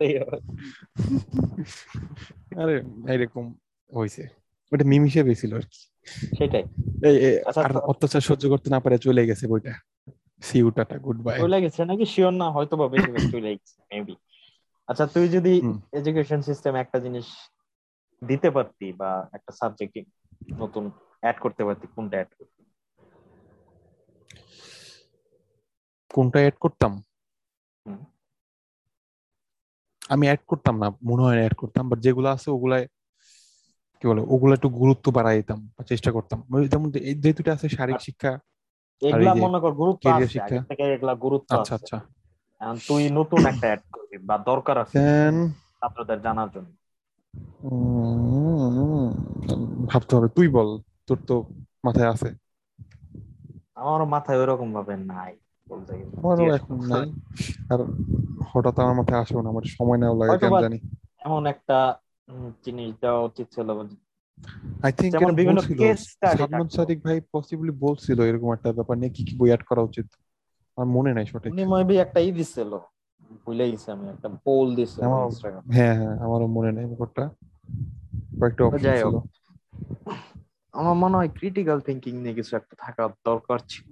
আরে এরকম হয়েছে, ওটা মিম হিসেবে ছিল আর কি। সেটাই। আচ্ছা আর তো, অত্যাচার সহ্য করতে না পারে চলে গেছে বইটা। See you tata good bye. চলে গেছে নাকি শিওর না, হয়তো বা বেশিরভাগ চলে গেছে মেবি। আচ্ছা তুই যদি হুম। এডুকেশন সিস্টেমে একটা জিনিস দিতে পারতি বা একটা সাবজেক্ট নতুন অ্যাড করতে পারতি, কোনটা অ্যাড করতি? কোনটা অ্যাড করতাম? হুম। আমি অ্যাড করতাম না, মনে হয় অ্যাড করতাম, বাট যেগুলো আছে ওগুলাই কি বলে ওগুলো একটু গুরুত্ব বাড়াই দিতাম বা চেষ্টা করতাম। ওই যেমন এই যে দুটো আছে শারীরিক বাট শিক্ষা আর এই এগুলা যে মনে কর গুরুত্ব কেরিয়ার আছে, শিক্ষা। আগের থেকে এগুলা গুরুত্ব আচ্ছা আছে, আচ্ছা। এখন তুই নতুন একটা অ্যাড করবি বা দরকার আছে দেন ছাত্রদের জানার জন্য। ভাবতে হবে, তুই বল, তোর তো মাথায় আছে। আমারও মাথায় ওইরকম ভাবে নাই বলতে গেলে, আমারও জিজ্ঞেস এখন করতে নাই। হয়। আর হঠাৎ আমার মাথায় আসবে না, আমার সময় নেওয়া লাগে হয়তো কেন বা জানি। এমন একটা জিনিস দেওয়া উচিত ছিল, আই থিঙ্ক যেমন এটা বিভিন্ন বলছিল কেস স্টাডি সাদমান থাকতো। সাদিক ভাই, পসিবলি বলছিল এরকম একটা ব্যাপার নিয়ে কি কি বই অ্যাড করা উচিত। আমার মনে নাই সঠিক। উনি মেবি একটা দিছিল, ভুলে গেছি আমি, একটা পোল দিছিল আমার, ইনস্টাগ্রাম। হ্যাঁ হ্যাঁ আমারও মনে নেই ব্যাপারটা, কয়েকটা অপশন যাই ছিল। হোক, আমার মনে হয় ক্রিটিক্যাল থিঙ্কিং নিয়ে কিছু একটা থাকা দরকার ছিল।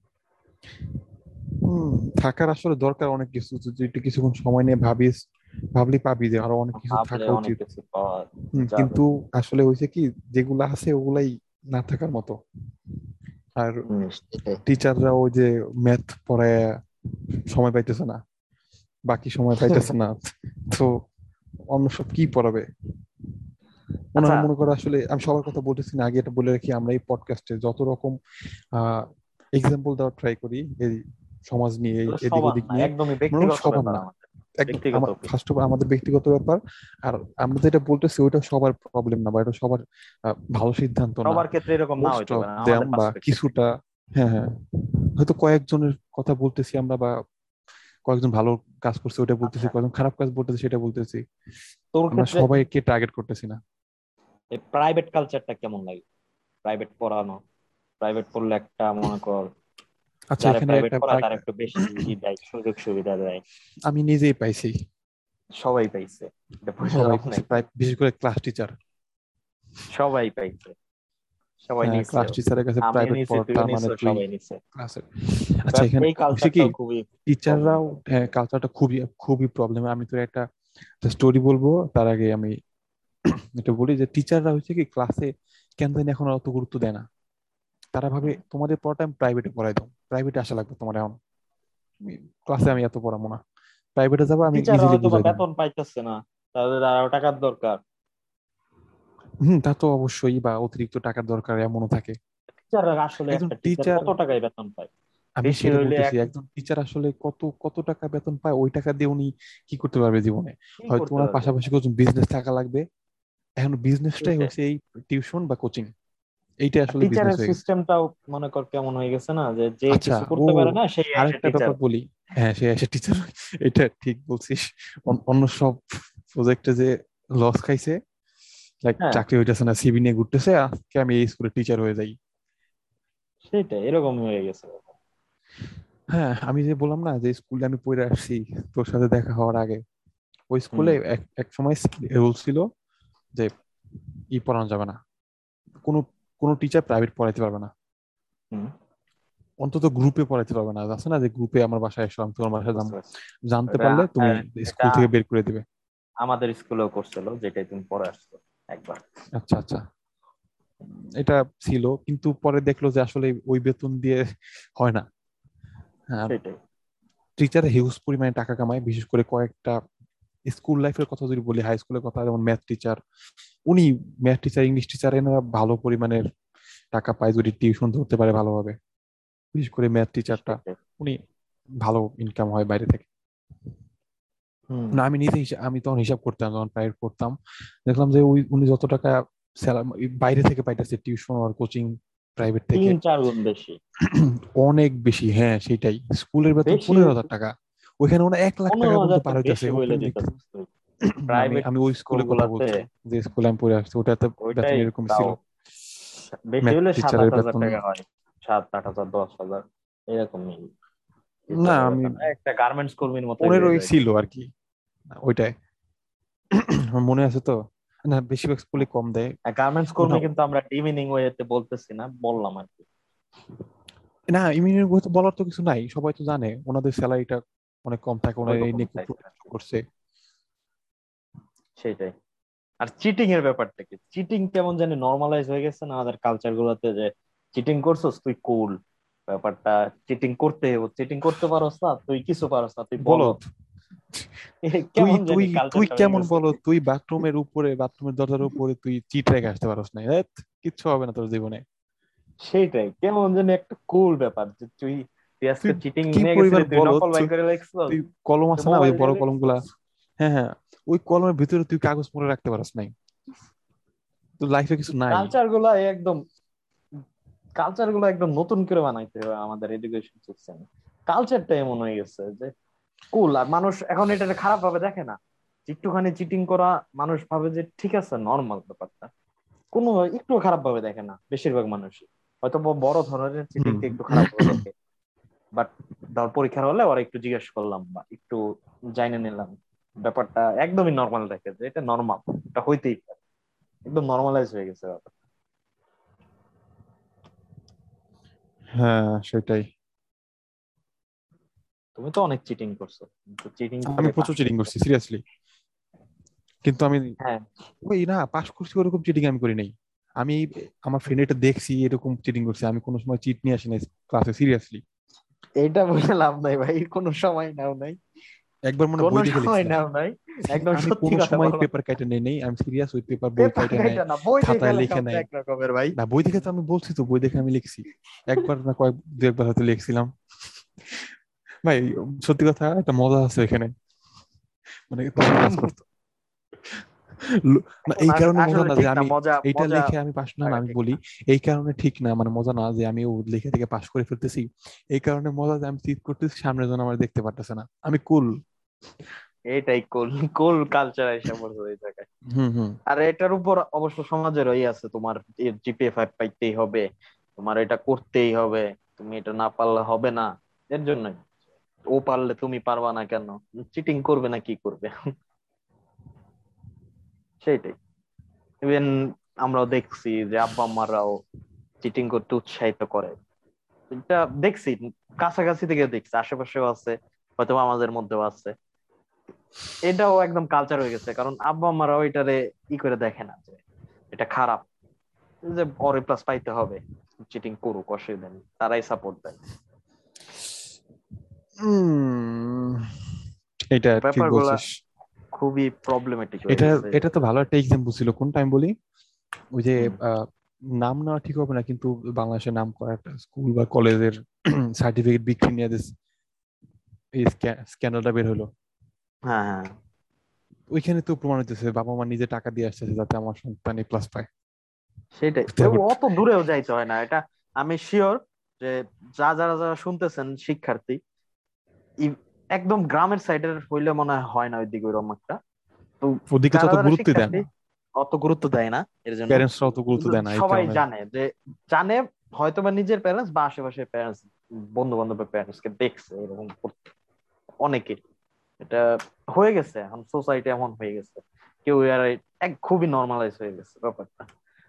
হম, থাকার আসলে দরকার অনেক কিছু, যদি একটু কিছুক্ষণ সময় নিয়ে ভাবিস, ভাবলি পাবি যে আরো অনেক কিছু ভাবলে থাকা অনেক উচিত। কিছু পাওয়া যাবে। কিন্তু আসলে হয়েছে কি, যেগুলা আছে ওগুলাই না থাকার মতো। আর সেটাই। টিচাররা ওই যে ম্যাথ পড়ায় সময় পাইতেছে না, বাকি সময় পাইতেছে না, তো অন্য সব কি পড়াবে? আচ্ছা, ওনারা মনে করে, আসলে আমি সবার কথা বলতেছি না, আগে এটা বলে রাখি, আমরা এই পডকাস্টে যত রকম এক্সাম্পল দেওয়ার ট্রাই করি এই সমাজ নিয়ে, এই এগুলো এদিক সবার ওদিক না, নিয়ে, একদমই মানে ওগুলো ব্যক্তিগত সবার ব্যাপার না। আমাদের, একদম ব্যক্তিগত আমার opinion। ফার্স্ট অফ অল আমাদের ব্যক্তিগত ব্যাপার। আর আমরা যেটা বলতেছি ওইটা সবার প্রবলেম না, বা এটা সবার ভালো সিদ্ধান্ত না। সবার ক্ষেত্রে এরকম না মোস্ট হইতে অফ পারে, দেম আমাদের বা পার্সপেক্টিভ থেকে। কিছুটা, হ্যাঁ হ্যাঁ, হয়তো কয়েকজনের কথা বলতেছি আমরা, বা কয়েকজন ভালো কাজ করছে ওটা বলতেছি, আচ্ছা, কয়েকজন খারাপ কাজ বলতেছে সেটা বলতেছি। তোর আমরা ক্ষেত্রে সবাইকে টার্গেট করতেছি না। এই প্রাইভেট কালচারটা কেমন লাগে? প্রাইভেট পড়ানো, প্রাইভেট পড়লে একটা মনে কর, আচ্ছা যারা এখানে প্রাইভেট একটা পড়ায় তার একটু বেশি দেয়, সুযোগ সুবিধা দেয়। আমি নিজেই পাইছি। সবাই পাইছে, এটা বলে সবাই লাভ পাইছে, নাই। প্রায় বিশেষ করে ক্লাস টিচার। সবাই পাইছে, সবাই হ্যাঁ নিচ্ছে। ক্লাস টিচারের কাছে আমি প্রাইভেট নিছি, পড় তুইও তার মানে নিছো, তুই সবাই নিচ্ছে। ক্লাসের। আচ্ছা বাট এখানে এই হচ্ছে কি, কালচারটাও খুবই প্রবলেম টিচাররাও, করে। হ্যাঁ কালচারটা খুবই খুবই প্রবলেম। আমি তো একটা স্টোরি বলবো, তার আগে আমি এটা বলি যে টিচাররা হচ্ছে কি ক্লাসে কেন জানি এখন আর অত গুরুত্ব দেয় না। তারা ভাবে তোমাদের পড়াটা আমি প্রাইভেটে পড়াই দাও, প্রাইভেটে আসা লাগবে তোমার এখন, ক্লাসে আমি এত পড়াবো না, প্রাইভেটে যাবো আমি টিচাররা ইজিলি হয়তো বা বুঝাই দিব। বেতন পাইতেছে না, তাদের আরো টাকার দরকার। হুম, তা তো অবশ্যই, বা অতিরিক্ত টাকার দরকার এমনও থাকে। টিচাররা আসলে, একজন একটা টিচার টিচার, কত টাকায় বেতন পায়? আমি বেশি সেটা হইলে বলতেছি, একজন টিচার আসলে কত কত টাকা বেতন পায়, ওই টাকা দিয়ে উনি কি করতে পারবে জীবনে? কি হয়তো করতে ওনার পারবে? পাশাপাশি কিছু বিজনেস থাকা লাগবে। এখন বিজনেসটাই সেটাই। হচ্ছে এই টিউশন বা কোচিং, এইটাই আর আসলে বিজনেস টিচারের হয়ে গেছে। সিস্টেমটাও মনে কর কেমন হয়ে গেছে না, যে যে আচ্ছা কিছু ও, করতে পারে না সেই এসে আরেকটা টিচার। ব্যাপার বলি। হ্যাঁ সে এসে টিচার, এটা ঠিক বলছিস। অন্য সব প্রজেক্টে যে লস খাইছে, লাইক হ্যাঁ চাকরি হইতেছে না, সিভি নিয়ে ঘুরতেছে, আজকে আমি এই স্কুলের টিচার হয়ে যাই। সেটাই, এরকম হয়ে গেছে। হ্যাঁ, আমি যে বললাম না যে স্কুলে আমি পড়ে আসছি তোর সাথে দেখা হওয়ার আগে, ওই হুম স্কুলে এক এক সময় রুল ছিল যে পড়ানো যাবে না, কোনো কোনো টিচার প্রাইভেট পড়াইতে পারবে না, হুম। অন্তত গ্রুপে পড়াইতে পারবে না। আছে না যে গ্রুপে আমার বাসায় এসো, আমি তোমার বাসায় বুঝতে যাবো, পারছি। জানতে এটা পারলে তুমি এটা স্কুল থেকে বের করে দিবে। আমাদের স্কুলেও করছিল, যেটাই তুমি পড়ে আসছো একবার। আচ্ছা আচ্ছা, এটা ছিল, কিন্তু পরে দেখলো যে আসলে ওই বেতন দিয়ে হয় না। হ্যাঁ, সেটাই। টিচার হিউজ পরিমাণে টাকা কামায়, বিশেষ করে কয়েকটা স্কুল লাইফের কথা যদি বলি, হাই স্কুলের কথা, যেমন ম্যাথ টিচার, উনি ম্যাথ টিচার, ইংলিশ টিচার, এনারা ভালো পরিমাণের টাকা পায় যদি টিউশন ধরতে পারে ভালোভাবে। বিশেষ করে ম্যাথ টিচারটা, সেটাই। উনি ভালো ইনকাম হয় বাইরে থেকে। হুম। না, আমি নিজে আমি তখন হিসাব করতাম যখন প্রাইভেট পড়তাম, দেখলাম যে উনি যত টাকা বাইরে থেকে পাইতেছে টিউশন আর কোচিং প্রাইভেট থেকে, 3-4 গুণ বেশি। অনেক বেশি। হ্যাঁ সেটাই, স্কুলের বেতন বেশি। 15,000 টাকা, ওইখানে ওনার 1 লাখ টাকা পর্যন্ত 15,000 তো পার হইতেছে বেশি বলে ওখানে দিতেছ দেখতেছি। তুই। আমি প্রাইভেট আমি ওই স্কুল স্কুলের কথা গুলাতে বলছি, যে স্কুলে আমি পড়ে আসছি ওটাতে বেতন ওইটাই এরকম তাও ছিল। বেশি ম্যাথ হলে সাত টিচারের আট হাজার বেতন, টাকা হয়। 7-8 হাজার, 10,000, এরকমই না টিচারের আমি বেতন। একটা গার্মেন্টস কর্মীর মতোই হয়ে 15ই যায়। ছিল আর কি ওইটাই। আমার মনে আছে তো, না বেশিরভাগ স্কুলে কম দেয়। গার্মেন্টস ওটা কর্মী কিন্তু আমরা ডিমিনিং ওয়েতে বলতেছি না, বললাম আর কি। না, ইমিনের বলার তো কিছু নাই, সবাই তো জানে ওনাদের স্যালারিটা অনেক কম থাকে, ওনারা এই ওইরকম নিয়ে খুব টাইপের আর প্রচার কি। করছে। সেটাই। আর চিটিং এর ব্যাপারটা কি, চিটিং কেমন জানি নর্মালাইজ হয়ে গেছে না আমাদের কালচার গুলোতে, যে চিটিং করছস তুই কুল। ব্যাপারটা চিটিং করতে হবে, চিটিং করতে পারস না তুই কিছু পারস না, তুই বলো, বলত। তুই কেমন তুই জানি তুই কালচারটা হয়ে কেমন গেছে। বলো, তুই বাথরুমের উপরে, বাথরুমের দরজার উপরে তুই চিট রেখে আসতে পারস না, কিচ্ছু হবে না তোর জীবনে। সেইটাই, কেমন জানি একটা কুল ব্যাপার যে তুই তুই তুই আজকে চিটিং কি নিয়ে গেছিলি, পরিমাণ তুই বলো, নকল বাইর করে লিখছস, তুই কলম তুই আছে না ওই মোবাইল বড় দিয়ে কলমগুলা, লিখছস। হ্যাঁ হ্যাঁ, ওই কলমের ভিতরে তুই কাগজ পরে রাখতে পারস নাই, তোর লাইফে কিছু নাই। কালচার গুলা একদম কালচার গুলো একদম নতুন করে বানাইতে হবে আমাদের এডুকেশন সিস্টেমে। কালচারটা এমন হয়ে গেছে যে কুল, আর মানুষ এখন এটা খারাপ ভাবে দেখে না। একটুখানি চিটিং করা মানুষ ভাবে যে ঠিক আছে, নর্মাল ব্যাপারটা, কোনো একটু খারাপ ভাবে দেখে না বেশিরভাগ মানুষই। হয়তো বড় ধরনের চিটিং হুম। কে একটু খারাপ ভাবে দেখে, বাট ধর পরীক্ষার হলে ওরা একটু জিজ্ঞেস করলাম বা একটু জাইনে নিলাম, ব্যাপারটা একদমই নর্মাল দেখে যে এটা নর্মাল, এটা হইতেই পারে, একদম নর্মালাইজ হয়ে গেছে ব্যাপারটা। হ্যাঁ সেটাই, তুমি তো অনেক চিটিং করছো, কিন্তু চিটিং আমি করে পাস প্রচুর চিটিং করছো। করছি সিরিয়াসলি, কিন্তু আমি হ্যাঁ, ওই না পাস করছি ওরকম চিটিং আমি করি নাই। আমি আমার ফ্রেন্ড এটা দেখছি এরকম চিটিং করছে, আমি কোনো সময় চিট নিয়ে আসি না ক্লাসে সিরিয়াসলি। এইটা বলে লাভ নাই ভাই, কোনো সময় নাও নাই, একবার মনে কোনো বই দেখে সময় লিখছিলাম, নাও নাই, একদম আমি সত্যি কোনো কথা সময় বলো। পেপার কাইটে নেই নেই, আমি সিরিয়াস, ওই পেপার বই পেপার কাইটে নাই, কাইটা না, বই দেখে খাতায় লেখা লিখে হচ্ছে নাই। এক রকমের ভাই। না বই দেখে তো আমি বলছি তো, বই দেখে আমি লিখছি, একবার না কয়েক দু একবার হয়তো লিখছিলাম। ভাই সত্যি কথা, একটা মজা আছে এখানে, মানে তখন কাজ করতো। না এখন এই কারণে মজা আসলে না যে ঠিক না, আমি মজা এইটা মজা লিখে আমি পাস, না না লাগা আমি ঠিক বলি, না। এই কারণে ঠিক না, মানে মজা না যে আমি ও লিখে থেকে পাস করে ফেলতেছি, এই কারণে মজা যে আমি চিট করতেছি, সামনে জন আমার দেখতে পারতেছে না, আমি কুল। এটাই কোল, কোল কালচার এসে পড়ছে এই জায়গায়। হুম হুম। আর এটার উপর অবশ্য সমাজের ওই আছে, তোমার জিপিএ 5 পাইতেই হবে, তোমার এটা করতেই হবে, তুমি এটা না পারলে হবে না। এর জন্যই ও পারলে তুমি পারবা না কেন, চিটিং করবে না কি করবে। সেইটাই। ইভেন আমরাও দেখছি যে আব্বা আম্মারাও চিটিং করতে উৎসাহিত করে, এটা দেখছি, কাছাকাছি থেকে দেখছি, আশেপাশেও আছে, হয়তো আমাদের মধ্যেও আছে। এটাও একদম কালচার হয়ে গেছে, কারণ আব্বা আম্মারাও এটারে ই করে দেখে না যে এটা খারাপ, যে অর প্লাস পাইতে হবে, চিটিং করুক অসুবিধা নেই, তারাই সাপোর্ট দেয়। উম, এটা ঠিক ব্যাপারগুলা বলছিস। খুবই প্রবলেমেটিক হয়ে এটা গেছে। এটা তো ভালো একটা এক্সাম্পল ছিল, কোনটা আমি বলি, ওই যে হুম। আহ, নাম নেওয়া ঠিক হবে না, কিন্তু বাংলাদেশের নাম করা একটা স্কুল বা কলেজের সার্টিফিকেট বিক্রি নিয়ে এই স্ক্যান্ডালটা বের হলো। হ্যাঁ হ্যাঁ। ওইখানে তো প্রমাণ হইতেছে বাবা মা নিজে টাকা দিয়ে আসতেছে যাতে আমার সন্তান এ প্লাস পায়। সেটাই, উঠতে অত দূরেও যাইতে হয় না এটা। আমি শিওর যে যারা যারা শুনতেছেন শিক্ষার্থী, একদম গ্রামের সাইডের হইলে মনে হয় হয় না ওইদিকে ওইরকম একটা। তো ওদিকে তো যারা অত যারা গুরুত্বই দেয় শিক্ষার্থী, না। অত গুরুত্ব দেয় না এর জন্য, প্যারেন্টসরা অত গুরুত্ব কিন্তু দেয় না এই সবাই কারণে। জানে যে, জানে হয়তো বা নিজের প্যারেন্টস বা আশেপাশের প্যারেন্টস, বন্ধু বান্ধবের প্যারেন্টস কে দেখছে এরকম করতে অনেকে। এটা হয়ে গেছে, এখন সোসাইটি এমন হয়ে গেছে, কেউ আর এক খুবই নর্মালাইজ হয়ে গেছে ব্যাপারটা।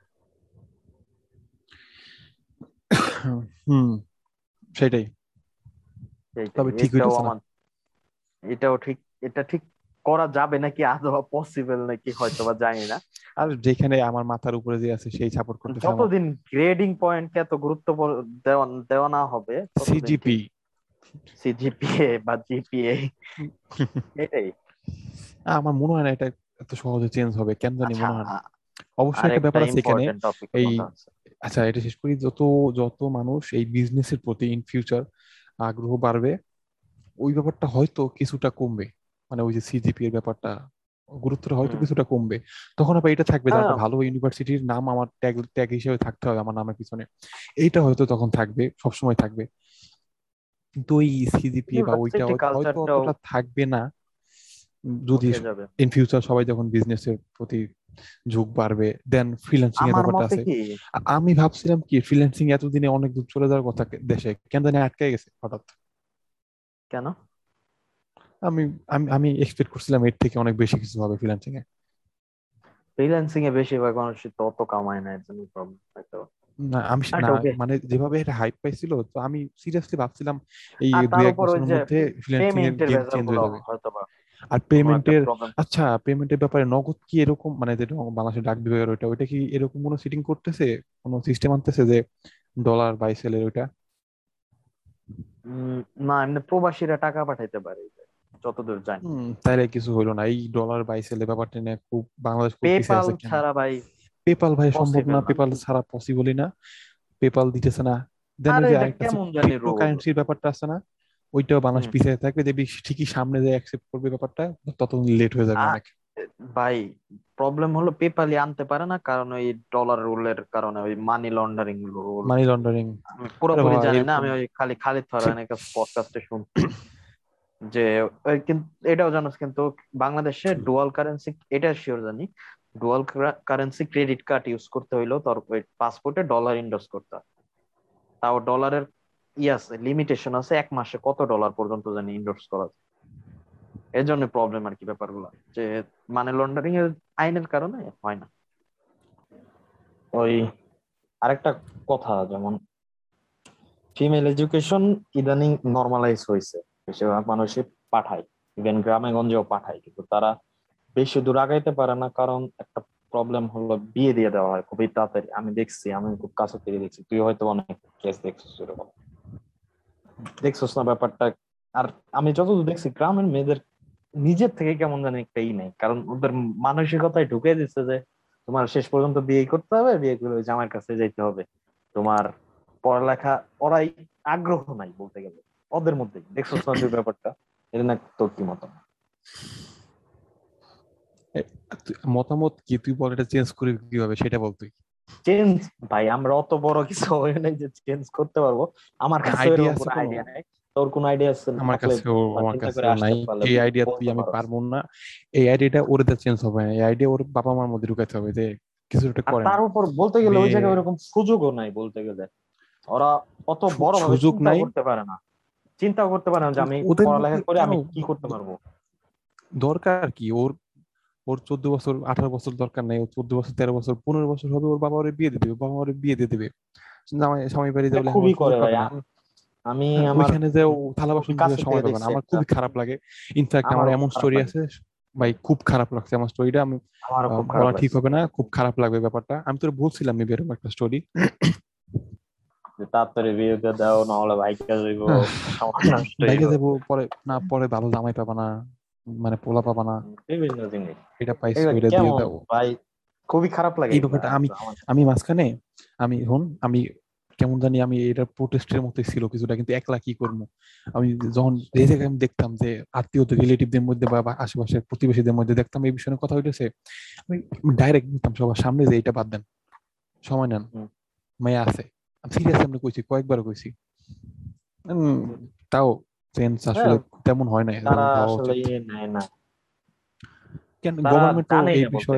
হুম, সেটাই। সেইটাই, তবে ঠিক এটাও হইতেছে না। আমার, এটাও ঠিক, এটা ঠিক করা যাবে নাকি আদৌ পসিবল নাকি হয়তো বা জানি না। আর যেখানে আমার মাথার উপরে যে আছে সেই সাপোর্ট করতেছে আমার। যতদিন গ্রেডিং পয়েন্ট এত গুরুত্ব দেওয়া দেওয়া না হবে ততদিন সিজিপি। ঠিক। সিজিপিএ বা জিপিএ, এটাই। আমার মনে হয় না এটা এত সহজে চেঞ্জ হবে, কেন জানি আচ্ছা, মনে হয় না। অবশ্যই একটা আরেকটা ব্যাপার আছে এখানে। ইম্পর্টেন্ট টপিক এই, কোনটা আছে? আচ্ছা এটা শেষ করি। যত যত মানুষ এই বিজনেসের প্রতি ইন ফিউচার আগ্রহ বাড়বে, ওই ব্যাপারটা হয়তো কিছুটা কমবে। মানে ওই যে সিজিপি এর ব্যাপারটা, গুরুত্বটা হয়তো হুম। কিছুটা কমবে। তখন আবার এটা থাকবে যে হ্যাঁ, একটা ভালো ইউনিভার্সিটির নাম আমার ট্যাগ ট্যাগ হিসেবে থাকতে হবে আমার নামের পিছনে। এইটা হয়তো তখন থাকবে, সবসময় থাকবে। কিন্তু ওই সিজিপিএ বা ওইটা ইউনিভার্সিটি হয়তো কালচারটাও অতটা থাকবে না। যদি উঠে যাবে। ইন ফিউচার সবাই যখন বিজনেসের প্রতি ঝোঁক বাড়বে, দেন ফ্রিল্যান্সিং এর আমার ব্যাপারটা মতে আছে। কি, আমি ভাবছিলাম কি ফ্রিল্যান্সিং এতদিনে অনেক দূর চলে যাওয়ার কথা, দেশে কেন জানি আটকে গেছে হঠাৎ। কেন? আমি আমি আমি এক্সপেক্ট করছিলাম এর থেকে অনেক বেশি কিছু হবে ফ্রিল্যান্সিং এ। ফ্রিল্যান্সিং এ বেশিরভাগ মানুষ তো অত কামায় না, এর জন্য প্রবলেম হয়তো। না আমি না, আচ্ছা, ওকে। মানে যেভাবে এটা হাইপ পাইছিল, তো আমি সিরিয়াসলি ভাবছিলাম এই আর দুই তার এক উপর ওই বছরের যে মধ্যে ফ্রিল্যান্সিং এর পেমেন্টের গেম ভেজাল চেঞ্জ গুলো হয়ে যাবে। হয়তো বা আর কোনো একটা পেমেন্টের, প্রবলেম। আচ্ছা পেমেন্টের ব্যাপারে নগদ কি এরকম, মানে যেটা বাংলাদেশের ডাক বিভাগের ওইটা ওইটা কি এরকম কোনো সিটিং করতেছে, কোনো সিস্টেম আনতেছে যে ডলার বাইসেলের ওইটা? না, এমনি প্রবাসীরা টাকা পাঠাইতে পারে যতদূর জানি। তাইলে কিছু হইলো না এই ডলার বাইসেলের ব্যাপারটা নিয়ে, খুব বাংলাদেশ খুব পিছিয়ে পেপাল আছে কেন? ছাড়া ভাই পেপাল ভাই সম্ভব পসিবল না, না। পেপাল ছাড়া পসিবলই না। পেপাল দিতেছে না। দেন আর ওই যে এটা আরেকটা আছে কেমন জানি ক্রিপ্টো রোল। কারেন্সির ব্যাপারটা আছে না, ওইটাও বাংলাদেশ পিছিয়ে থাকবে, দেখবি ঠিকই সামনে যে অ্যাকসেপ্ট করবে ব্যাপারটা, ততদিন লেট হয়ে যাবে অনেক। ভাই প্রবলেম হলো পেপালি আনতে পারে না, কারণ ওই ডলার রুলের কারণে, ওই money laundering rule. Money laundering. আমি আরে পুরোপুরি বাবা জানি না, এরকম। আমি ওই খালি খালিদ ফরহানের কাছে পডকাস্টে শুনছি যে কিন্তু এটাও জানোস কিন্তু বাংলাদেশে ডুয়াল কারেন্সি, এটা শিওর জানি, dual currency credit card use করতে হইলেও তোর ওই পাসপোর্টে ডলার ইন্ডোর্স করতে হয়। তাও ডলারের আছে, লিমিটেশন আছে, 1 মাসে কত ডলার পর্যন্ত জানি ইন্ডোর্স করা যায়। এর জন্য প্রবলেম আর কি ব্যাপারগুলো, যে মানি লন্ডারিং এর আইনের কারণে হয় না। ওই আরেকটা কথা, যেমন ফিমেল এডুকেশন ইদানিং নর্মালাইজ হয়েছে, বেশিরভাগ মানুষই পাঠায়, ইভেন গ্রামে গঞ্জেও পাঠায়, কিন্তু তারা বেশি দূর আগাইতে পারে না, কারণ একটা প্রবলেম হলো বিয়ে দিয়ে দেওয়া হয় খুবই তাড়াতাড়ি। আমি দেখছি, আমি খুব কাছে থেকে দেখছি, তুই হয়তো অনেক কেস দেখছিস এরকম, দেখছিস না ব্যাপারটা? আর আমি যতদূর দেখছি গ্রামের মেয়েদের নিজের থেকে কেমন জানি একটা নেই, কারণ ওদের মানসিকতায় ঢুকে দিচ্ছে যে তোমার শেষ পর্যন্ত বিয়ে করতে হবে, বিয়ে করে ওই জামাইয়ের কাছে যাইতে হবে, তোমার পড়ালেখা, ওরাই আগ্রহ নাই বলতে গেলে ওদের মধ্যে। দেখছিস না তুই ব্যাপারটা? এটা না তোর কি মত? মতামত কি, তুই বল এটা চেঞ্জ করে কিভাবে সেটা বল তুই। চেঞ্জ? ভাই আমরা অত বড় কিছু হয় নাই যে চেঞ্জ করতে পারবো, আমার কাছে আইডিয়া এরকম আছে কোনো কোনো? আইডিয়া নাই। তোর কোন আইডিয়া আমার থাকলে কাছেও, বা আমার চিন্তা করে কাছেও আসতে নাই। পারলে এই তুই আইডিয়া তুই, বলতে আমি পারো। পারবো না। এই আইডিয়াটা ওদের চেঞ্জ হবে না, এই আইডিয়া ওর বাবা মার মধ্যে ঢুকাতে হবে যে কিছু একটা আর করেন। তার উপর বলতে গেলে ওই মেয়ে, জায়গায় ওরকম সুযোগও নাই বলতে গেলে, ওরা অত বড় ভাবে সুযোগ চিন্তাও নাই। করতে পারে না, চিন্তাও করতে পারে না যে আমি ওদের পড়ালেখা মধ্যে করে কেন? আমি কি করতে পারবো। দরকার কি ওর? ওর 14 বছর 18 বছর দরকার নাই, ও 14 বছর 13 বছর 15 বছর হবে, ওর বাবা ওরে বিয়ে দিয়ে দিবে, বাবা ওরে বিয়ে দিয়ে দিবে। জামাই স্বামী বাড়ি এটা যাবে, খুবই লেখাপড়ার সুযোগ করে ভাই। পাবে না। আমি হ্যাঁ, আমার ওইখানে যে ও থালা খুবই বাসন ধুয়ে কাছে থেকে সময় পাবে না, দেখছি আমার একটা, খুবই খারাপ লাগে। ইনফ্যাক্ট আমার আমারও খুব এমন খারাপ স্টোরি লাগে। আছে ভাই, খুব খারাপ লাগছে আমার স্টোরিটা। আমি আমারও খুব খারাপ বলা ঠিক লাগছে হবে না, খুব খারাপ লাগবে ব্যাপারটা। আমি তোর বলছিলাম মেবি এরকম একটা স্টোরি। যে তাড়াতাড়ি বিয়ে দিয়ে দাও, না হলে ভাইকে যাইব, সমাজ নষ্ট হইব, বাইকে যাবো পরে, না পরে ভালো জামাই পাবা না, মানে পোলা পাবা না, বিভিন্ন জিনিস। এটা পাইছো এগুলা এটা দিয়ে কেমন দাও। ভাই? খুবই খারাপ লাগে এই এগুলা ব্যাপারটা আমি, আমি মাঝখানে, আমি হন আমি কেমন জানি, আমি এটা প্রোটেস্টের মতোই ছিল কিছুটা, কিন্তু একলা কি করবো। আমি যখন যে জায়গায় আমি দেখতাম যে আত্মীয় রিলেটিভদের মধ্যে বা আশেপাশের প্রতিবেশীদের মধ্যে দেখতাম এই বিষয়ে কথা হইতেছে, আমি ডাইরেক্ট বলতাম সবার সামনে যে এটা বাদ দেন, সময় নেন, হুম। মেয়ে আছে। আমি সিরিয়াস, আমি কইছি, কয়েকবার কইছি। উম, তাও চেঞ্জ আসলে হ্যাঁ, তেমন হয় না তারা যেমন হওয়া আসলে উচিত। নেয় না, কেন তারা গভর্নমেন্টও জানেই এই না বলতে বিষয়ে গেলে।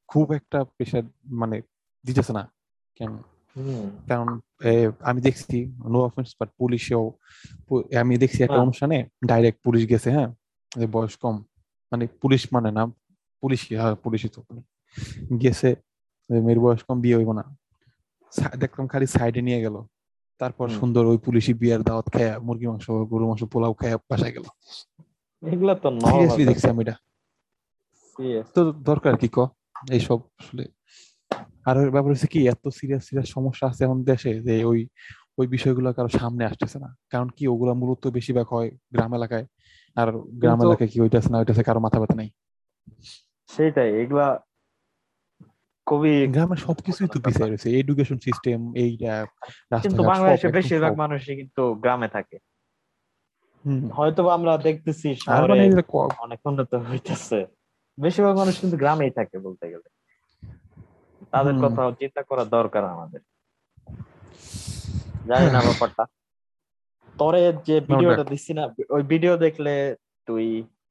খুব একটা প্রেশার মানে দিতেছে না। কেন? কারণ আমি দেখছি, নো অফেন্স, বাট পুলিশেও আমি দেখছি একটা না অনুষ্ঠানে ডাইরেক্ট পুলিশ গেছে, হ্যাঁ, যে বয়স কম, মানে পুলিশ মানে না, পুলিশই, হ্যাঁ পুলিশই তো, গেছে, মেয়ের বয়স কম, বিয়ে হইব না, দেখলাম খালি সাইডে নিয়ে গেল, তারপর সুন্দর ওই পুলিশি বিয়ার দাওয়াত খায়, মুরগি মাংস, গরু মাংস, পোলাও খায় বাসায় গেল। এগুলা তো নর্মাল সিরিয়াসলি দেখছি ব্যাপার। আমি এটা। Serious। তো দরকার কি এইসব আসলে। আর ওর ব্যাপার হচ্ছে কি, এত সিরিয়াস সিরিয়াস সমস্যা আছে এখন দেশে, যে ওই ওই বিষয়গুলো কারো সামনে আসতেছে না। কারণ কি, ওগুলা মূলত বেশিরভাগ হয় গ্রাম এলাকায়, আর গ্রাম কিন্তু এলাকায় কি হইতেছে না হইতেছে কারো মাথা ব্যথা নাই। সেটাই, এগুলা খুবই গ্রামের সবকিছুই তো দুঃখজনক ব্যাপার। পিছিয়ে রয়েছে, এডুকেশন সিস্টেম, এইটা, কিন্তু রাস্তাঘাট, সব বাংলাদেশের একদম বেশিরভাগ সব। মানুষই কিন্তু গ্রামে থাকে। হম। হয়তো বা আমরা দেখতেছি আর শহরে মানে অনেক উন্নত হইতেছে, বেশিরভাগ মানুষ কিন্তু গ্রামেই থাকে বলতে গেলে। তাদের হম। কথা চিন্তা করা দরকার আমাদের। জানি না ব্যাপারটা। তোরে যে নো ভিডিওটা ডাউট। দিচ্ছি না, ওই ভিডিও দেখলে তুই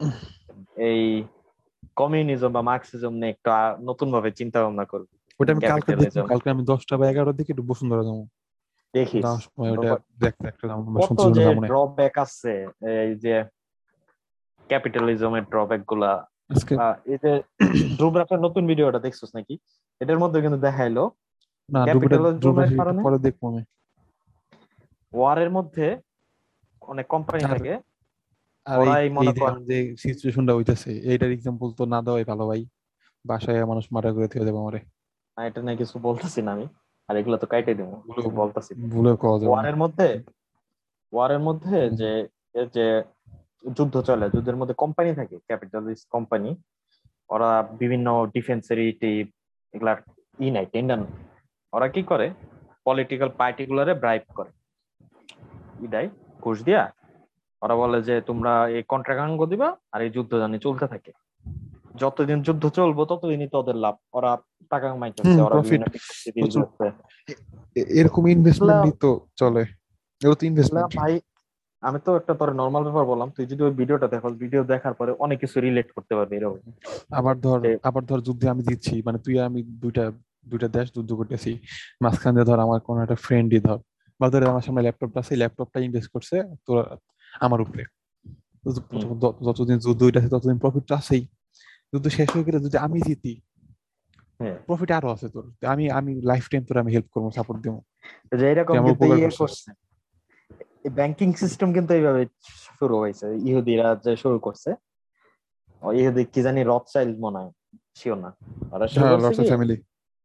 এই কমিউনিজম বা মার্কসিজম নিয়ে একটু নতুন ভাবে চিন্তা ভাবনা করবি। ওটা আমি কালকে দেখবো, ক্যাপিটালিজম কালকে আমি 10টা বা 11টার দিকে একটু বসুন্ধরা যাবো, দেখিস। যাওয়ার সময় ওটা ব্যাপার- দেখতে একটা যাবো, আমরা কত সঞ্চিরণ যে যাবো না ড্রব্যাক আছে, এই যে ক্যাপিটালিজমের ড্রব্যাক গুলা। আজকে। এই যে ধ্রুব রাঠের নতুন ভিডিওটা দেখছিস নাকি? এটার মধ্যে কিন্তু দেখাইলো না, ক্যাপিটালিজমের একটু কারণে পরে দেখবো আমি। ওয়ারের মধ্যে অনেক কোম্পানি আর থাকে, আর এই ওরাই এই মনে যে কর। এখন যে সিচুয়েশনটা হইতেছে, এইটার এক্সাম্পল তো না দেওয়াই ভালো ভাই। বাসায় মানুষ মার্ডার করে থেকে যাবে আমারে। না, এটা নিয়ে কিছু বলতেছি না আমি, আর এগুলো তো কাইটে দিব, ভুলেও কিছু বলতেছি না। ভুলেও কওয়া যাবে না। ওয়ারের মধ্যে ওয়ারের মধ্যে হুম। যে এর যে যুদ্ধ চলে, যুদ্ধের মধ্যে কোম্পানি থাকে, ক্যাপিটালিস্ট কোম্পানি। ওরা বিভিন্ন ডিফেন্সের এগুলা নাই, টেন্ডার। ওরা কি করে, পলিটিক্যাল পার্টি গুলারে ব্রাইব করে, দেয় ঘুষ দিয়া। ওরা বলে যে তোমরা এই কন্ট্রাক্ট আঙ্গ দিবা, আর এই যুদ্ধ জানি চলতে থাকে। যতদিন যুদ্ধ চলবো ততদিনই তোদের লাভ। ওরা টাকা কামাইতেছে, ওরা প্রফিট বিভিন্ন টিকটক রিল প্রচুর। দিচ্ছে। এরকম এগুলা ইনভেস্টমেন্টই তো চলে, এগুলো তো এগুলা ইনভেস্টমেন্ট। ভাই, আমি তো একটা তোর নর্মাল ব্যাপার বললাম, তুই যদি ওই ভিডিওটা দেখো, ভিডিও দেখার পরে অনেক কিছু রিলেট করতে পারবি এরকম। আবার ধর, যে যুদ্ধে আমি দিচ্ছি, মানে তুই আর আমি দুইটা দুইটা দেশ যুদ্ধ করতেছি, মাঝখান দিয়ে ধর আমার কোনো একটা ফ্রেন্ডই ধর, বা ধর আমার সামনে ল্যাপটপটা আছে, ল্যাপটপটা ইনভেস্ট করছে তোর আমার উপরে। হুম, যতদিন যুদ্ধ হইতাছে ততদিন প্রফিট তো আছেই। যুদ্ধ শেষ হয়ে গেলে যদি আমি জিতি, হ্যাঁ। প্রফিট আরো আছে তোর। আমি লাইফ টাইম তোর আমি হেল্প করবো, সাপোর্ট দেবো, যে তুই এরকম আমার কিন্তু উপকার ইয়ে করছিস। করছে, এই ব্যাংকিং সিস্টেম কিন্তু এইভাবে শুরু হয়েছে, ইহুদিরা যে শুরু করছে। ইহুদি কি জানি রথচাইল্ড মনে হয়, শিওর না। ওরা শুরু হ্যাঁ, করছে লর্ডস অফ কি, ফ্যামিলি।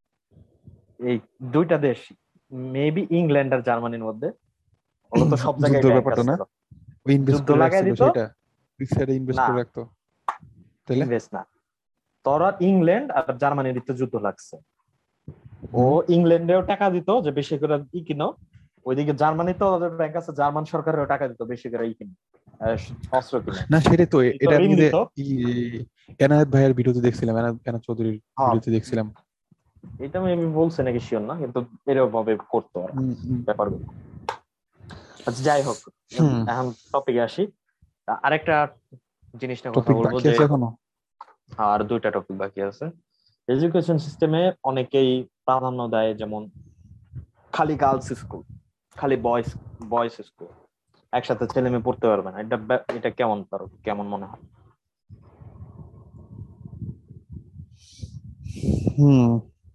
এই দুইটা দেশ, মেবি ইংল্যান্ড আর জার্মানির মধ্যে, ওগুলো তো সব জায়গায় যুদ্ধের ব্যাংক ব্যাপারটা না, আছিল। ওই ইনভেস্ট যুদ্ধ করে লাগাই রাখছিল দিত। সেটা, দুই সাইডে ইনভেস্ট না, করে রাখতো, তাইলে। ইনভেস্ট না, তোরা ইংল্যান্ড আর জার্মানির ভিতরে যুদ্ধ লাগছে। ও হুম। ইংল্যান্ডেও টাকা দিত যে বেশি করে কিনো, ওইদিকে জার্মানিতেও ওদের ব্যাংক আছে, জার্মান সরকারেও টাকা দিত বেশি করে কিনে, অস্ত্র কিনে। না সেটাই তো, দিত, এটা আমি ঋণ যে দিত। এনায়েত ভাইয়ের ভিডিওতে দেখছিলাম, এনায়েত চৌধুরীর হ্যাঁ, ভিডিওতে দেখছিলাম। এটা আমি বলছি নাকি শিওর না, কিন্তু এরকম ভাবে করতো ওরা হুম, হুম, ব্যাপারগুলো। আচ্ছা যাই হোক, হুম। এখন টপিকে আসি। আরেকটা জিনিস নিয়ে কথা টপিক বলবো বাকি যে, আছে এখনো? আর দুইটা টপিক বাকি আছে। এডুকেশন সিস্টেমে অনেকেই প্রাধান্য দেয়, যেমন খালি গার্লস স্কুল, খালি বয়েজ বয়েজ স্কুল, একসাথে ছেলে মেয়ে পড়তে পারবে না। এটা কেমন, তার কেমন মনে হয়? হুম।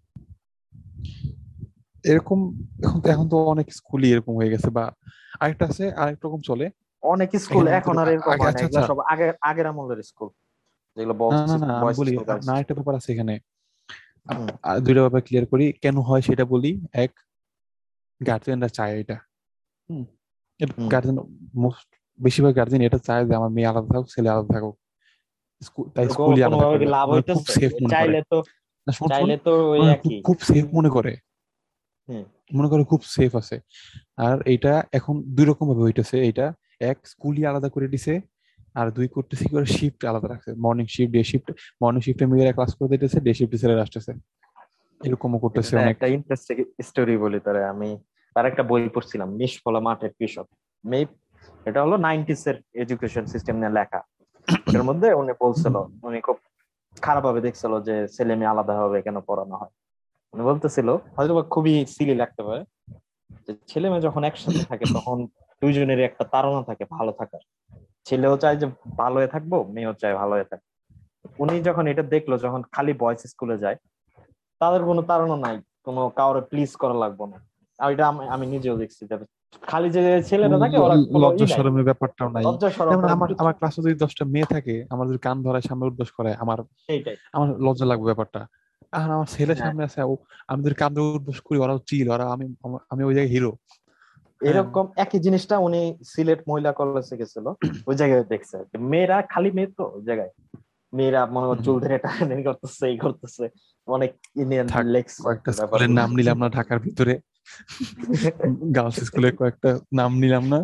এরকম, এখন তো অনেক স্কুলই এরকম হয়ে গেছে, বা আরেকটা আছে, আরেক রকম চলে। অনেক স্কুল এখানে এখন আমাদের আর এরকম আগে, হয় না, আচ্ছা এগুলা আচ্ছা, সব আগের আমলের স্কুল, যেগুলো না না না, আমি বয়েজ বলি, স্কুল, গার্লস না একটা স্কুল। ব্যাপার আছে এখানে। দুইটা ব্যাপার ক্লিয়ার করি কেন হয় সেটা বলি। এক, গার্জেনরা চায় এটা। হুম। হুম। গার্জেন, মোস্ট বেশিরভাগ গার্জেন এটা চায় যে আমার মেয়ে আলাদা থাকুক, ছেলে আলাদা থাকুক, তাই স্কুলই আলাদা কোনোভাবে করে কি রাখে, লাভ মনে হয় খুব হইতেছে? সেফ মনে করে। চাইলে তো, না শোন শোন, চাইলে তো ওই মনে হয় খুব একই। খুব সেফ মনে করে, হুম। মনে করে খুব সেফ আছে। আর এটা এখন দুই রকম ভাবে হইতেছে এটা। এক, স্কুলই আলাদা করে দিছে। আর দুই, করতেছে কি করে, শিফট আলাদা রাখছে, morning shift, day shift. Morning শিফটে মেয়েরা ক্লাস করে দিতেছে, ডে শিফটে ছেলেরা আসতেছে, এরকমও করতেছে এটা অনেক। একটা ইন্টারেস্টিং স্টোরি বলি তারে আমি। তার একটা বই পড়ছিলাম, নিষ্ফলা মাঠের কৃষক। মেব এটা হলো 90s এর এডুকেশন সিস্টেম নিয়ে লেখা। ওটার মধ্যে উনি বলছিল, উনি খুব খারাপ ভাবে দেখছিল যে ছেলে মেয়ে আলাদা ভাবে কেন পড়ানো হয়। উনি বলতেছিল হয়তো বা খুবই সিলি লাগতে পারে, যে ছেলে মেয়ে যখন একসাথে থাকে তখন দুইজনের একটা তাড়না থাকে ভালো থাকার। ছেলেও চায় যে ভালো হয়ে থাকবো, মেয়েও চায় ভালো হয়ে থাকবো। উনি যখন এটা দেখলো, যখন খালি বয়েজ স্কুলে যায়, তাদের কোনো তাড়না নাই, কোনো কাউরে প্লিজ করা লাগবে না। আর এটা আমি নিজেও দেখছি যে খালি যে ছেলেরা থাকে ওরা কোনো ই লজ্জা নাই, শরমের ব্যাপারটাও নাই। লজ্জা শরম যেমন টরম আমার কিচ্ছু আমার নাই। ক্লাসে যদি 10টা মেয়ে থাকে, আমার যদি কান ধরায় সামনে উঠবস করে, আমার সেইটাই। আমার লজ্জা লাগবে ব্যাপারটা। আর আমার ছেলে হ্যাঁ, সামনে আছে, ও আমি যদি কান ধরে উঠবস করি, ওরাও চিল, ওরা আমি ওই জায়গায় হিরো। হ্যাঁ। এরকম একই জিনিসটা উনি সিলেট মহিলা কলেজে গেছিল, ওই জায়গায় দেখছে যে মেয়েরা খালি মেয়ে তো ওই জায়গায়, মেয়েরা মনে হয় চুল ধরে টানাটানি করতেছে, এই করতেছে, অনেক ইন্ডিয়ান থাক, লেগছে কয়েকটা স্কুলের ব্যাপারগুলো। নাম নিলাম না ঢাকার ভিতরে, গার্লস স্কুলের কয়েকটা নাম নিলাম না।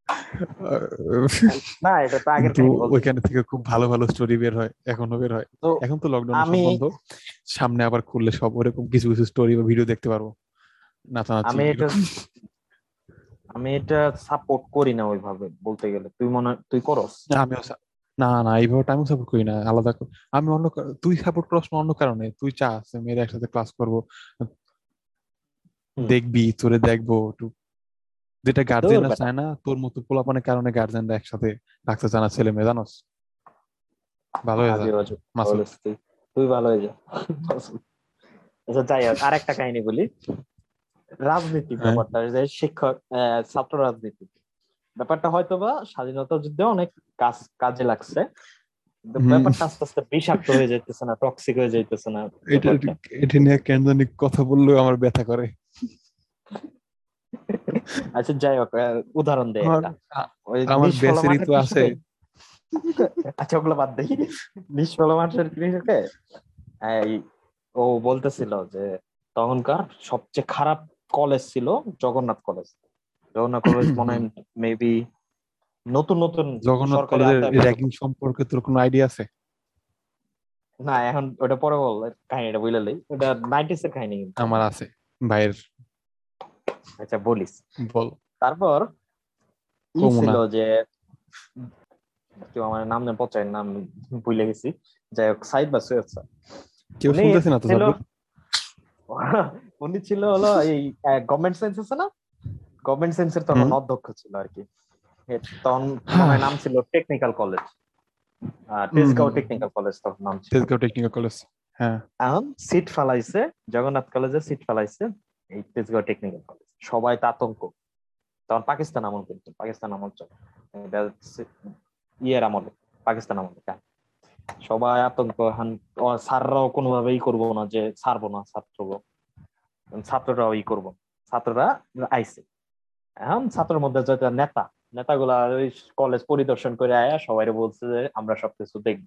না, এটা তো আগের কিন্তু কাহিনী বলতেছি। ওইখানে থেকে খুব ভালো ভালো স্টোরি বের হয়, এখনো বের হয়। তো এখন তো লকডাউনে সব আমি বন্ধ, সামনে আবার খুললে সব ওরকম কিছু কিছু স্টোরি বা ভিডিও দেখতে পারবো, নাচানাচি আমি এটা এরকম। আমি এটা সাপোর্ট করি না ওইভাবে, বলতে গেলে তুই করস। আমিও না না, এইভাবে আমি সাপোর্ট করি না, আলাদা আমি তুই সাপোর্ট করস না অন্য কারণে, তুই চাস যে মেয়েরা একসাথে ক্লাস করবো, হুম। দেখবি, তোরে দেখবো একটু, যেটা তোর গার্জিয়ানরা বেটা চায় না, তোর মতো পোলাপানের কারণে গার্জিয়ানরা একসাথে রাখতে চায় না ছেলে মেয়ে, জানোস? ভালো হয়ে যা আজে বাজে মাসুদ। বলিস তুই, তুই ভালো হয়ে যা। আচ্ছা, যাই হোক, আর একটা কাহিনী বলি। রাজনীতি হ্যাঁ। ব্যাপারটা, যে শিক্ষক ছাত্র রাজনীতি ব্যাপারটা হয়তোবা স্বাধীনতা যুদ্ধে অনেক কাজে লাগছে, কিন্তু হম। ব্যাপারটা আস্তে আস্তে বিষাক্ত হয়ে যাইতেছে না, টক্সিক হয়ে যাইতেছে না এটা ব্যাপারটা? এটা নিয়ে কেন জানি কথা বললেও আমার ব্যথা করে। আচ্ছা, যাই হোক, উদাহরণ দেয় আমার একটা। ওই আমার নিষ্ফলা বেসেরই মাঠের তো আছে। কৃষকে, আচ্ছা ওগুলো বাদ দেই। নিষ্ফলা মাঠের কৃষকে এই ও বলতেছিল যে তখনকার সবচেয়ে খারাপ কলেজ ছিল জগন্নাথ কলেজ। জগন্নাথ কলেজ মনে হয় মেবি নতুন নতুন জগন্নাথ সরকারি কলেজের আওতায় পড়তো। র্যাগিং সম্পর্কে তোর কোনো আইডিয়া আছে? না, এখন ওটা পরে বল, কাহিনীটা বুঝলেই, ওটা নাইনটিস এর কাহিনী কিন্তু। আমার আছে ভাইয়ের। আচ্ছা বলিস। বল। তারপর ছিল কমুনা। যে কেউ আমার নাম নেই, পচায় নাম ভুলে গেছি। যাই হোক, সাইদ বা সৈয়দ স্যার, কেউ উনি শুনতেছে না তো ছিল সাব্বির? উনি ছিল হলো এই গভর্নমেন্ট সায়েন্স আছে না, গভর্নমেন্ট সায়েন্সের তখন হুম। অধ্যক্ষ ছিল আর কি। তখন মনে হ্যাঁ। হয় নাম ছিল technical college, hmm Tejgaon hmm. Technical college তখন নাম ছিল। Tejgaon technical college. হ্যাঁ। এখন সিট ফালাইছে, জগন্নাথ কলেজে সিট ফালাইছে এই তেজগাঁও টেকনিক্যাল কলেজ, সবাই তো আতঙ্ক। তখন পাকিস্তান আমল, কিন্তু পাকিস্তান আমল চলে, এটা ইয়ের আমলে, পাকিস্তান আমলে, হ্যাঁ। সবাই আতঙ্ক, স্যাররাও কোনোভাবেই করবো না যে ছাড়বো না ছাত্র, ছাত্ররাও করবো, ছাত্ররা আইছে। এখন ছাত্রের মধ্যে যেটা নেতাগুলা ওই কলেজ পরিদর্শন করে আয়া সবাই বলছে যে আমরা সবকিছু দেখবো।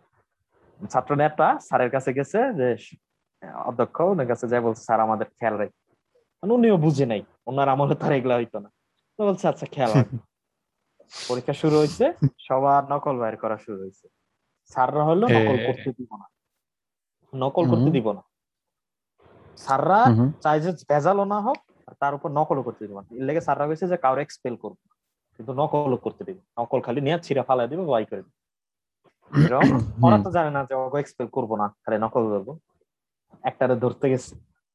ছাত্র নেতা স্যারের কাছে গেছে, যে অধ্যক্ষ ওনার কাছে যাই বলছে স্যার আমাদের খেয়াল রাখি। মানে উনিও বুঝে নাই, ওনার আমলে তার এগুলা হইতো না। তো বলছে আচ্ছা খেয়াল রাখবো। পরীক্ষা শুরু হয়েছে, সবার নকল বাইর করা শুরু হয়েছে। স্যাররা হলো নকল করতে এ দিব না, নকল হুম করতে দিব না। স্যাররা হুম চাই যে ভেজালও না হোক, আর তার উপর নকলও করতে দিব না। এর লেগে স্যাররা বলছে যে কাউরে এক্সপেল করবো না, কিন্তু নকলও করতে দিব, নকল খালি নিয়ে ছিঁড়া ফালাই দিব, বাই করে দিব। এরকম ওরা হুম। তো জানে না যে ওকে এক্সপেল করবো না, খালি নকল করবো। একটারে ধরতে গেছে,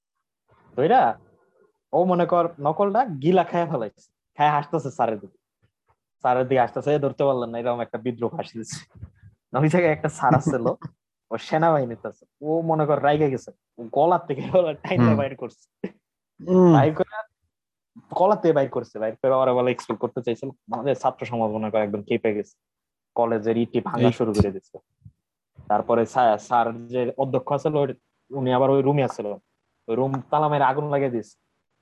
তো এরা ও মনে কর নকলটা গিলা খায় ফেলাইছে, খায় হাসতেছে স্যারের দিকে, স্যারের দিকে হাসতেছে, ধরতে পারলেন না, এরকম একটা বিদ্রোহ হাসি দিচ্ছে। ওই জায়গায় একটা স্যার আসছিল, ও সেনাবাহিনীতে আছে, ও মনে কর রাইগে গেছে, ও গলার থেকে টাইনা হুম। বাইর করছে, হুম। বাইর করে গলা থেকে বাইর করছে, বাইর করে ওরা বলে এক্সপেল করতে চাইছিল। আমাদের ছাত্র সমাজ মনে করে একদম কেঁপে গেছে, কলেজের ইটি ভাঙা এই শুরু করে দিচ্ছে। তারপরে স্যার যে অধ্যক্ষ আছিল উনি আবার ওই রুমে আসছিল, ওই রুম তালা মেরে আগুন লাগিয়ে দিয়েছে।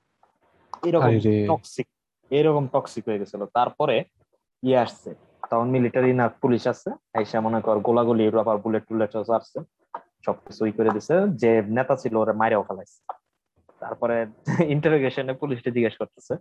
এরকম আরে রে। টক্সিক, এরকম টক্সিক হয়ে গেছিল। তারপরে ইয়ে আসছে, তখন মিলিটারি না পুলিশ আসছে, আইসা মনে কর গোলাগুলি আবার বুলেট টুলেট আসছে, সবকিছু ই করে দিছে। যে নেতা ছিল ওরা মাইরাও ফেলাইছে। তারপরে ইন্টারোগেশনে পুলিশকে জিজ্ঞেস করতেছে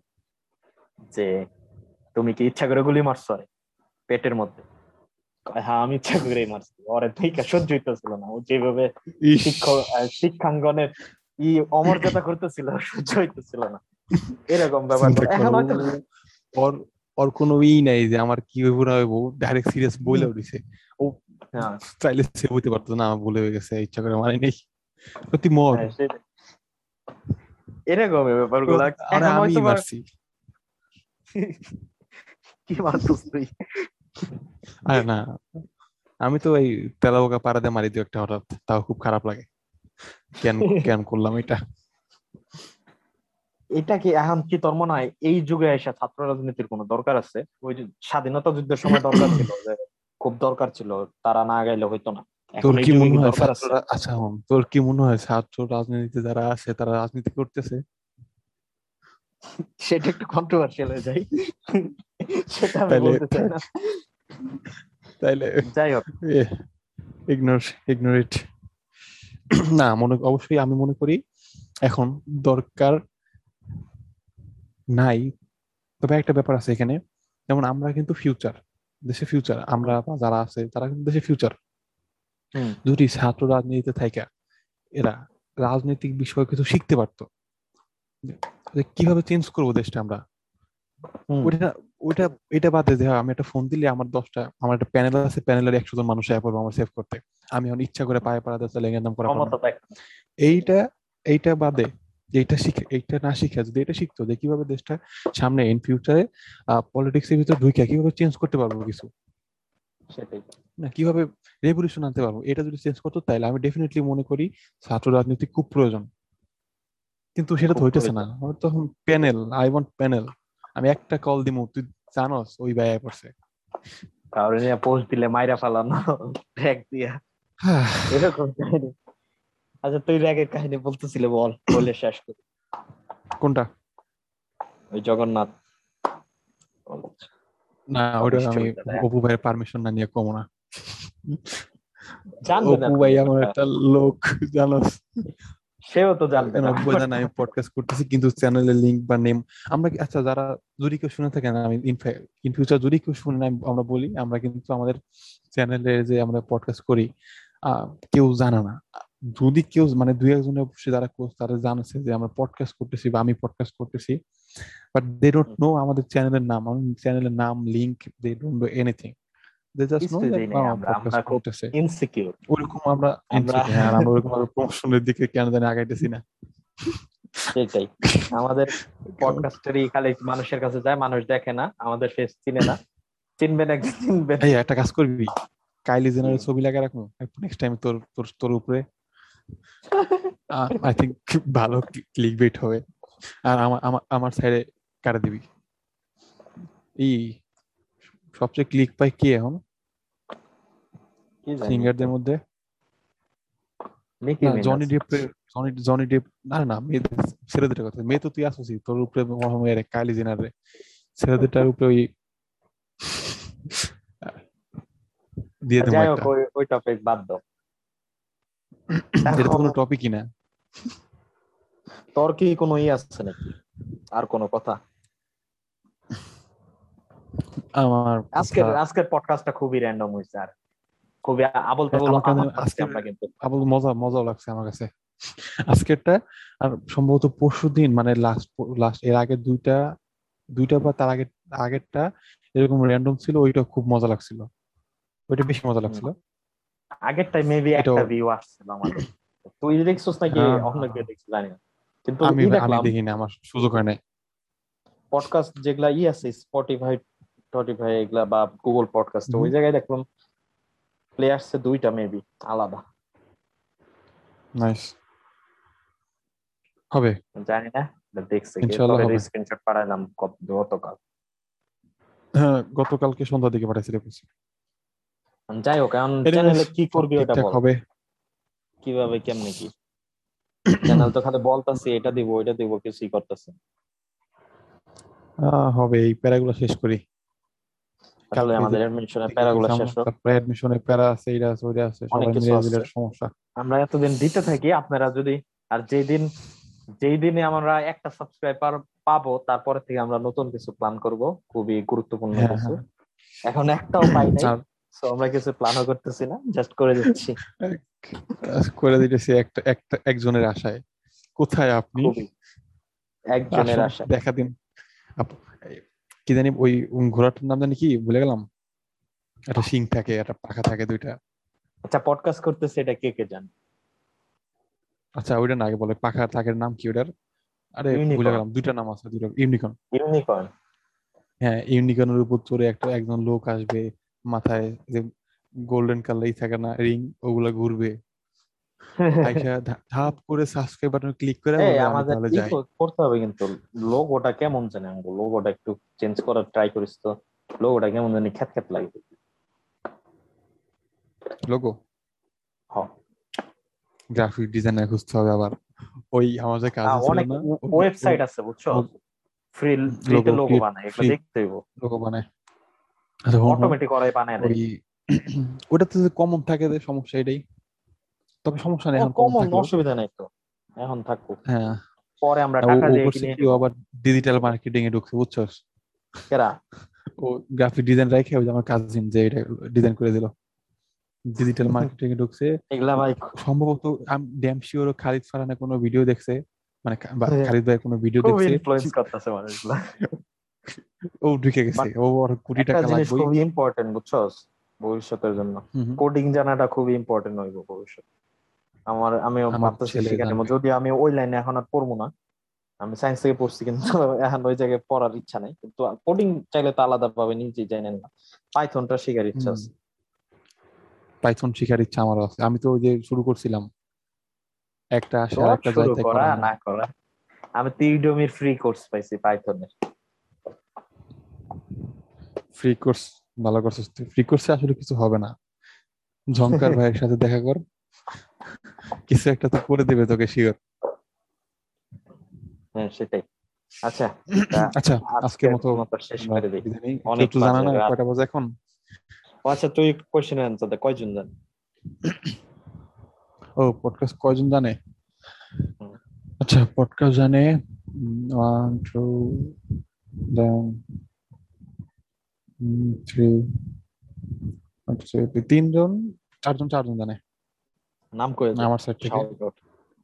যে তুমি কি ইচ্ছা করে গুলি মারছো আরে পেটের মধ্যে? কয়, হ্যাঁ আমি ইচ্ছা করেই মারছি। ওরে ঠিক সহ্য হইতেছিল না, ও যেভাবে ইস। শিক্ষাঙ্গনের অমর্যাদা করতেছিল, সহ্য হইতেছিল না। এরকম চিন্তা ব্যাপারগুলো এখন করো, হয়তো ওর ওর কোনো ই নাই যে আমার কি হইব না হইব, ডাইরেক্ট সিরিয়াস বইলে দিছে। ও হ্যাঁ চাইলে সেভ হইতে পারতো না, ভুলে হয়ে গেছে, ইচ্ছা করে মারি নেই। সত্যি মর। হ্যাঁ সেটাই, এরকম ব্যাপারগুলা আরে এখন আমি হয়তো বা মারছি। কি মারছিস তুই? আরে না, আমি তো এই তেলাপোকা পাড়াতে মারি দিই একটা হঠাৎ, তাও খুব খারাপ লাগে। কেন কেন করলাম এটা? এটা কি এখন কি তোর মনে হয় এই যুগে এসে ছাত্র রাজনীতির কোনো দরকার আছে? ওই যে স্বাধীনতা যুদ্ধের সময় দরকার ছিল, যে খুব দরকার ছিল, তারা না গাইলে হইতো না। এখন তোর এই কি যুগে মনে কি হয় দরকার আছে? ছাত্ররা, আচ্ছা হন, তোর কি মনে হয় ছাত্র রাজনীতিতে যারা আছে তারা রাজনীতি করতেছে? সেটা একটু কন্ট্রোভার্সিয়াল হয়ে যায়, সেটা আমি তাইলে বলতে চাই না। তাইলে যাই হোক, ইগনোর ইগনোর ইট। না, অবশ্যই আমি মনে করি এখন দরকার নাই। তবে একটা ব্যাপার আছে এখানে, যেমন আমরা কিন্তু ফিউচার, দেশে ফিউচার, আমরা হুম বা যারা আছে তারা কিন্তু দেশে ফিউচার। হুম যদি ছাত্র রাজনীতিতে থাইকা এরা রাজনৈতিক বিষয় কিছু শিখতে পারতো, যে যে কিভাবে চেঞ্জ করবো দেশটা আমরা, হুম। ওইটা ওইটা এটা বাদে যে আমি একটা ফোন দিলে আমার 10টা, আমার একটা প্যানেল আছে, প্যানেলের 100 জন মানুষ অ্যাপ হবে আমার সেভ করতে, আমি এখন ইচ্ছা করে পায়ে পাড়া দিয়ে লেগে নাম করা পারবো। ক্ষমতা দেখ। এইটা এইটা বাদে, যে এইটা শিখে, এইটা না শিখে যদি এটা শিখতো যে কিভাবে দেশটা সামনে ইন ফিউচারে পলিটিক্স এর ভিতর ঢুকে কিভাবে চেঞ্জ করতে পারবো কিছু, সেটাই, না কিভাবে রেভলিউশন আনতে পারবো, এটা যদি চেঞ্জ করতো তাইলে আমি ডেফিনেটলি মনে করি ছাত্র রাজনীতি খুব প্রয়োজন। কিন্তু সেটা তো খুব হইতেছে না, প্রয়োজন। আমার তখন প্যানেল, আই ওয়ান্ট প্যানেল। আমি একটা কল দিমু, তুই জানোস ওই ব্যয় পড়ছে। কারণ নিয়ে পোস্ট দিলে মাইরা ফালানো, ট্র্যাক দিয়া, এরকম কাহিনী। আচ্ছা তুই র্যাগের কাহিনী বলতেছিলে, বল, বলে শেষ করি। কোনটা? ওই জগন্নাথ না, ওটা আমি বিশ্ববিদ্যালয় অপু ভাইয়ের পারমিশন না নিয়ে কমো না। জানবে না অপু তো ভাই আমার ব্যাপারটা, একটা লোক, জানোস। সেও তো জানবে কেন না অপু ভাই জানে ব্যাপারটা। আমি পডকাস্ট করতেছি, কিন্তু চ্যানেলের লিংক বা নেম আমরা আচ্ছা যারা, যদি কেউ শুনে থাকেন, আমি ইন ফিউচার যদি কেউ শুনে না, আমরা বলি আমরা কিন্তু আমাদের চ্যানেলে যে আমরা পডকাস্ট করি কেউ জানে না। যদি কেউ মানে দুই একজনের অবশ্যই যারা তারা জানছে যে আমরা পডকাস্ট করতেছি বা আমি পডকাস্ট করতেছি, বাট দে ডোন্ট নো আমাদের চ্যানেলের নাম, আমাদের চ্যানেলের নাম, link, they don't know anything. They just know কিছুই যে জানি না, আমরা পডকাস্ট আমরা খুব করতেছে। ইনসিকিউর। ওরকম আমরা আমরা ইনসিকিউর, হ্যাঁ, আর আমরা ওরকম প্রমোশনের দিকে কেন জানি আগাইতেছি না। সেটাই, আমাদের পডকাস্টেরই খালি মানুষের কাছে যায়, মানুষ দেখে না, আমাদের ফেস চিনে না, চিনবেন একদিন চিনবেন। এই একটা কাজ করবি, কাইলি কি? জেনারেল ছবি লাগা রাখবো নেক্সট টাইম তোর তোর তোর উপরে। আই থিঙ্ক ভালো ক্লিক বেট হবে। আর আমার আমার আমার সাইডে কাটা দিবি। এই সবচেয়ে ক্লিক পাই কে এখন কি জানি তো, সিঙ্গারদের মধ্যে? নিকি না, জনি মিনাজ। ডেপের, জনি ডেপ, না না মেয়েদের, ছেলেদের কথা, মেয়ে তো তুই আসছিস তোর উপরে মেয়ের কাইলি জেনার রে, ছেলেদেরটার উপরে ওই দিয়ে দেবো যাই হোক, একটা। ওই ওই টপিক বাদ দাও এটা তো এখন। কোনো টপিকই না। তোর কি কোনো আছে নাকি, আর কোনো কথা? আমার কথা, আজকের আজকের পডকাস্টটা খুবই র্যান্ডম হয়েছে, আর খুবই আবল তাবল আমার কাছে কথা বলছি আজকের আমরা কিন্তু। আবার মজাও লাগছে আমার কাছে আজকেরটা। আর সম্ভবত পরশুদিন মানে লাস্ট লাস্ট এর আগে দুইটা, দুইটা বা তার আগে আগেরটা এরকম র্যান্ডম ছিল, ওইটা খুব মজা লাগছিল, ওইটা বেশি মজা হুম, লাগছিল। আগের টাইম মেবি এটাও একটা ভিউ আসছিল আমাদের। তুই দেখছিস নাকি অন্য কেউ দেখছিস জানি না, কিন্তু আমি আমি দেখলাম দেখি না, আমার সুযোগ হয় নাই। পডকাস্ট যেগুলা আছে স্পটিফাই টটিফাই এগুলা বা গুগল পডকাস্ট, ওই জায়গায় দেখলাম প্লে আসছে দুইটা মেবি আলাদা। নাইস, হবে, জানি না এটা দেখছে কি, ইনশাল্লাহ তবে হবে। স্ক্রিনশট পাঠালাম গতকাল। হ্যাঁ, গতকালকে সন্ধ্যার দিকে পাঠাইছি দেখছি। যাই হোক, এখন এনিওয়েজ, চ্যানেলে কি সব করবি ওটা ঠিকঠাক বল, হবে। কিভাবে কেমনে কি? চ্যানেল তো খালি বলতাছি এটা দিব ওইটা দিব, কিছুই করতেছে। হবে, এই প্যারাগুলো শেষ করি। আসলে কালকে যে আমাদের অ্যাডমিশনের দিকে প্যারাগুলো এক্সাম, শেষ হোক, তারপরে অ্যাডমিশনের প্যারা আছে, এইটা আছে ওইটা আছে, অনেক সবাই কিছু মিলে দিলে আছে। সমস্যা। আমরা এতদিন দিতে থাকি, আপনারা যদি, আর যেই দিন, যেই দিনে আমরা একটা সাবস্ক্রাইবার পাবো তারপরে থেকে আমরা নতুন কিছু প্ল্যান করব, খুবই গুরুত্বপূর্ণ হ্যাঁ কিছু। হ্যাঁ। এখন একটাও পাই নাই, আর তো আমরা কিছু প্ল্যানও করতেছি না, জাস্ট করে দিচ্ছি। করে দিতেছি একটা একটা একজনের আশায়। কোথায় আপনি? খুবই একজনের আসুন, আশা। দেখা দিন। আপ- এই, কি জানি ওই ঘোড়াটার নাম জানি কি ভুলে গেলাম, একটা শিং থাকে, একটা পাখা থাকে দুইটা। আচ্ছা পডকাস্ট করতেছে এটা কে কে জানে? আচ্ছা ওইটা না, আগে বলে পাখা থাকের নাম কি ওটার? আরে ভুলে ইউনিকর্ন। গেলাম, দুইটা নাম আছে, দুইটা ইউনিকর্ন। ইউনিকর্ন। হ্যাঁ, ইউনিকর্নের উপর চড়ে একজন লোক আসবে, মাথায় যে গোল্ডেন কালারই থাকে না রিং, ওগুলা ঘুরবে, আইসা ধাপ করে সাবস্ক্রাইব বাটন ক্লিক করে এই বলবে আমি আমাদের তাহলে যাই। করতে হবে কিন্তু। লোগোটা কেমন জানি, আমাকে লোগোটা একটু চেঞ্জ করার ট্রাই করিস তো। লোগোটা কেমন জানি খ্যাত খ্যাত লাগে। লোগো হ। গ্রাফিক ডিজাইনার খুঁজতে হবে আবার। ওই আমার যে কাজ ছিল অনেক না, ওয়েবসাইট আছে বুঝছো, ফ্রি, ফ্রিতে লোগো লোগো ক্রিয়েট, বানায়, এগুলো ফ্রি দেখতে হইব। লোগো বানায়। আচ্ছা হন হন, অটোমেটিক ওরাই বানায় দেয়। ওই ওটাতে যে কমন থাকে যে সমস্যা এটাই, তবে সমস্যা নেই ও এখন কমন কমন, থাকলেও। অসুবিধা নাই তো, এখন থাকুক। হ্যাঁ, পরে আমরা ও টাকা ও দিয়ে করছে কিনে কি, ও নিব। আবার ডিজিটাল মার্কেটিং এ ঢুকছে বুঝছস। কেরা? ও গ্রাফিক ডিজাইন রাখে, ওই যে আমার কাজিন যে এটা ডিজাইন করে দিল, ডিজিটাল মার্কেটিং এ ঢুকছে। এগুলা ভাই সম্ভবত আমি ড্যাম শিওর খালিদ ফারহানের কোনো ভিডিও দেখছে, মানে খালিদ ভাইয়ের কোনো ভিডিও খুব দেখছে, ইনফ্লুয়েন্স করতেছে মানুষগুলা। ও ঢুকে গেছে, বাট ও আর কোটি একটা টাকা জিনিস লাগবেই। খুব ইম্পর্টেন্ট বুঝছস ভবিষ্যতের জন্য, হম হম। কোডিং জানাটা খুবই ইম্পর্টেন্ট হইব ভবিষ্যৎ। আমিও আমার ভাবতেছি ছেলে শিখে নেবো, জানবে। যদি আমি ওই লাইনে এখন আর পড়বো না। আমি সায়েন্স থেকে পড়ছি কিন্তু এখন ওই জায়গায় পড়ার ইচ্ছা নাই, কিন্তু কোডিং চাইলে তো আলাদা ভাবে নিজেই জানেন না। পাইথনটা শেখার ইচ্ছা হম, আছে। পাইথন শেখার ইচ্ছা আমারও আছে, আমি তো ওই যে শুরু করছিলাম, একটা আসে আর তোর একটা যায়, শুরু তাই করা করা হয় না। না করা, আমি তো ইউডেমির ফ্রি কোর্স পাইছি পাইথনের। ফ্রি কোর্স, ভালো করছিস তুই, ফ্রি কোর্সে আসলে কিছু হবে না, ঝংকার ভাইয়ের সাথে দেখা কর, কিছু একটা তো করে দেবে তোকে শিওর। হ্যাঁ সেটাই। আচ্ছা, তা আচ্ছা, আজকের আজকের মতো মতো শেষ আমরা করে দিই। বিদায় নিই। কেউ অনেক তো জানা বাজে না রাত। কয়টা বাজে এখন। ও আচ্ছা, তুই কোশ্চেনের অ্যান্সার দে, কয়জন জান? ও পডকাস্ট কয়জন জানে? হুম। আচ্ছা পডকাস্ট জানে, ওয়ান টু, দেন থ্রি, তিনজন, চারজন, চারজন জানে নাম করে দে, আমার সাইড থেকে। Shout out.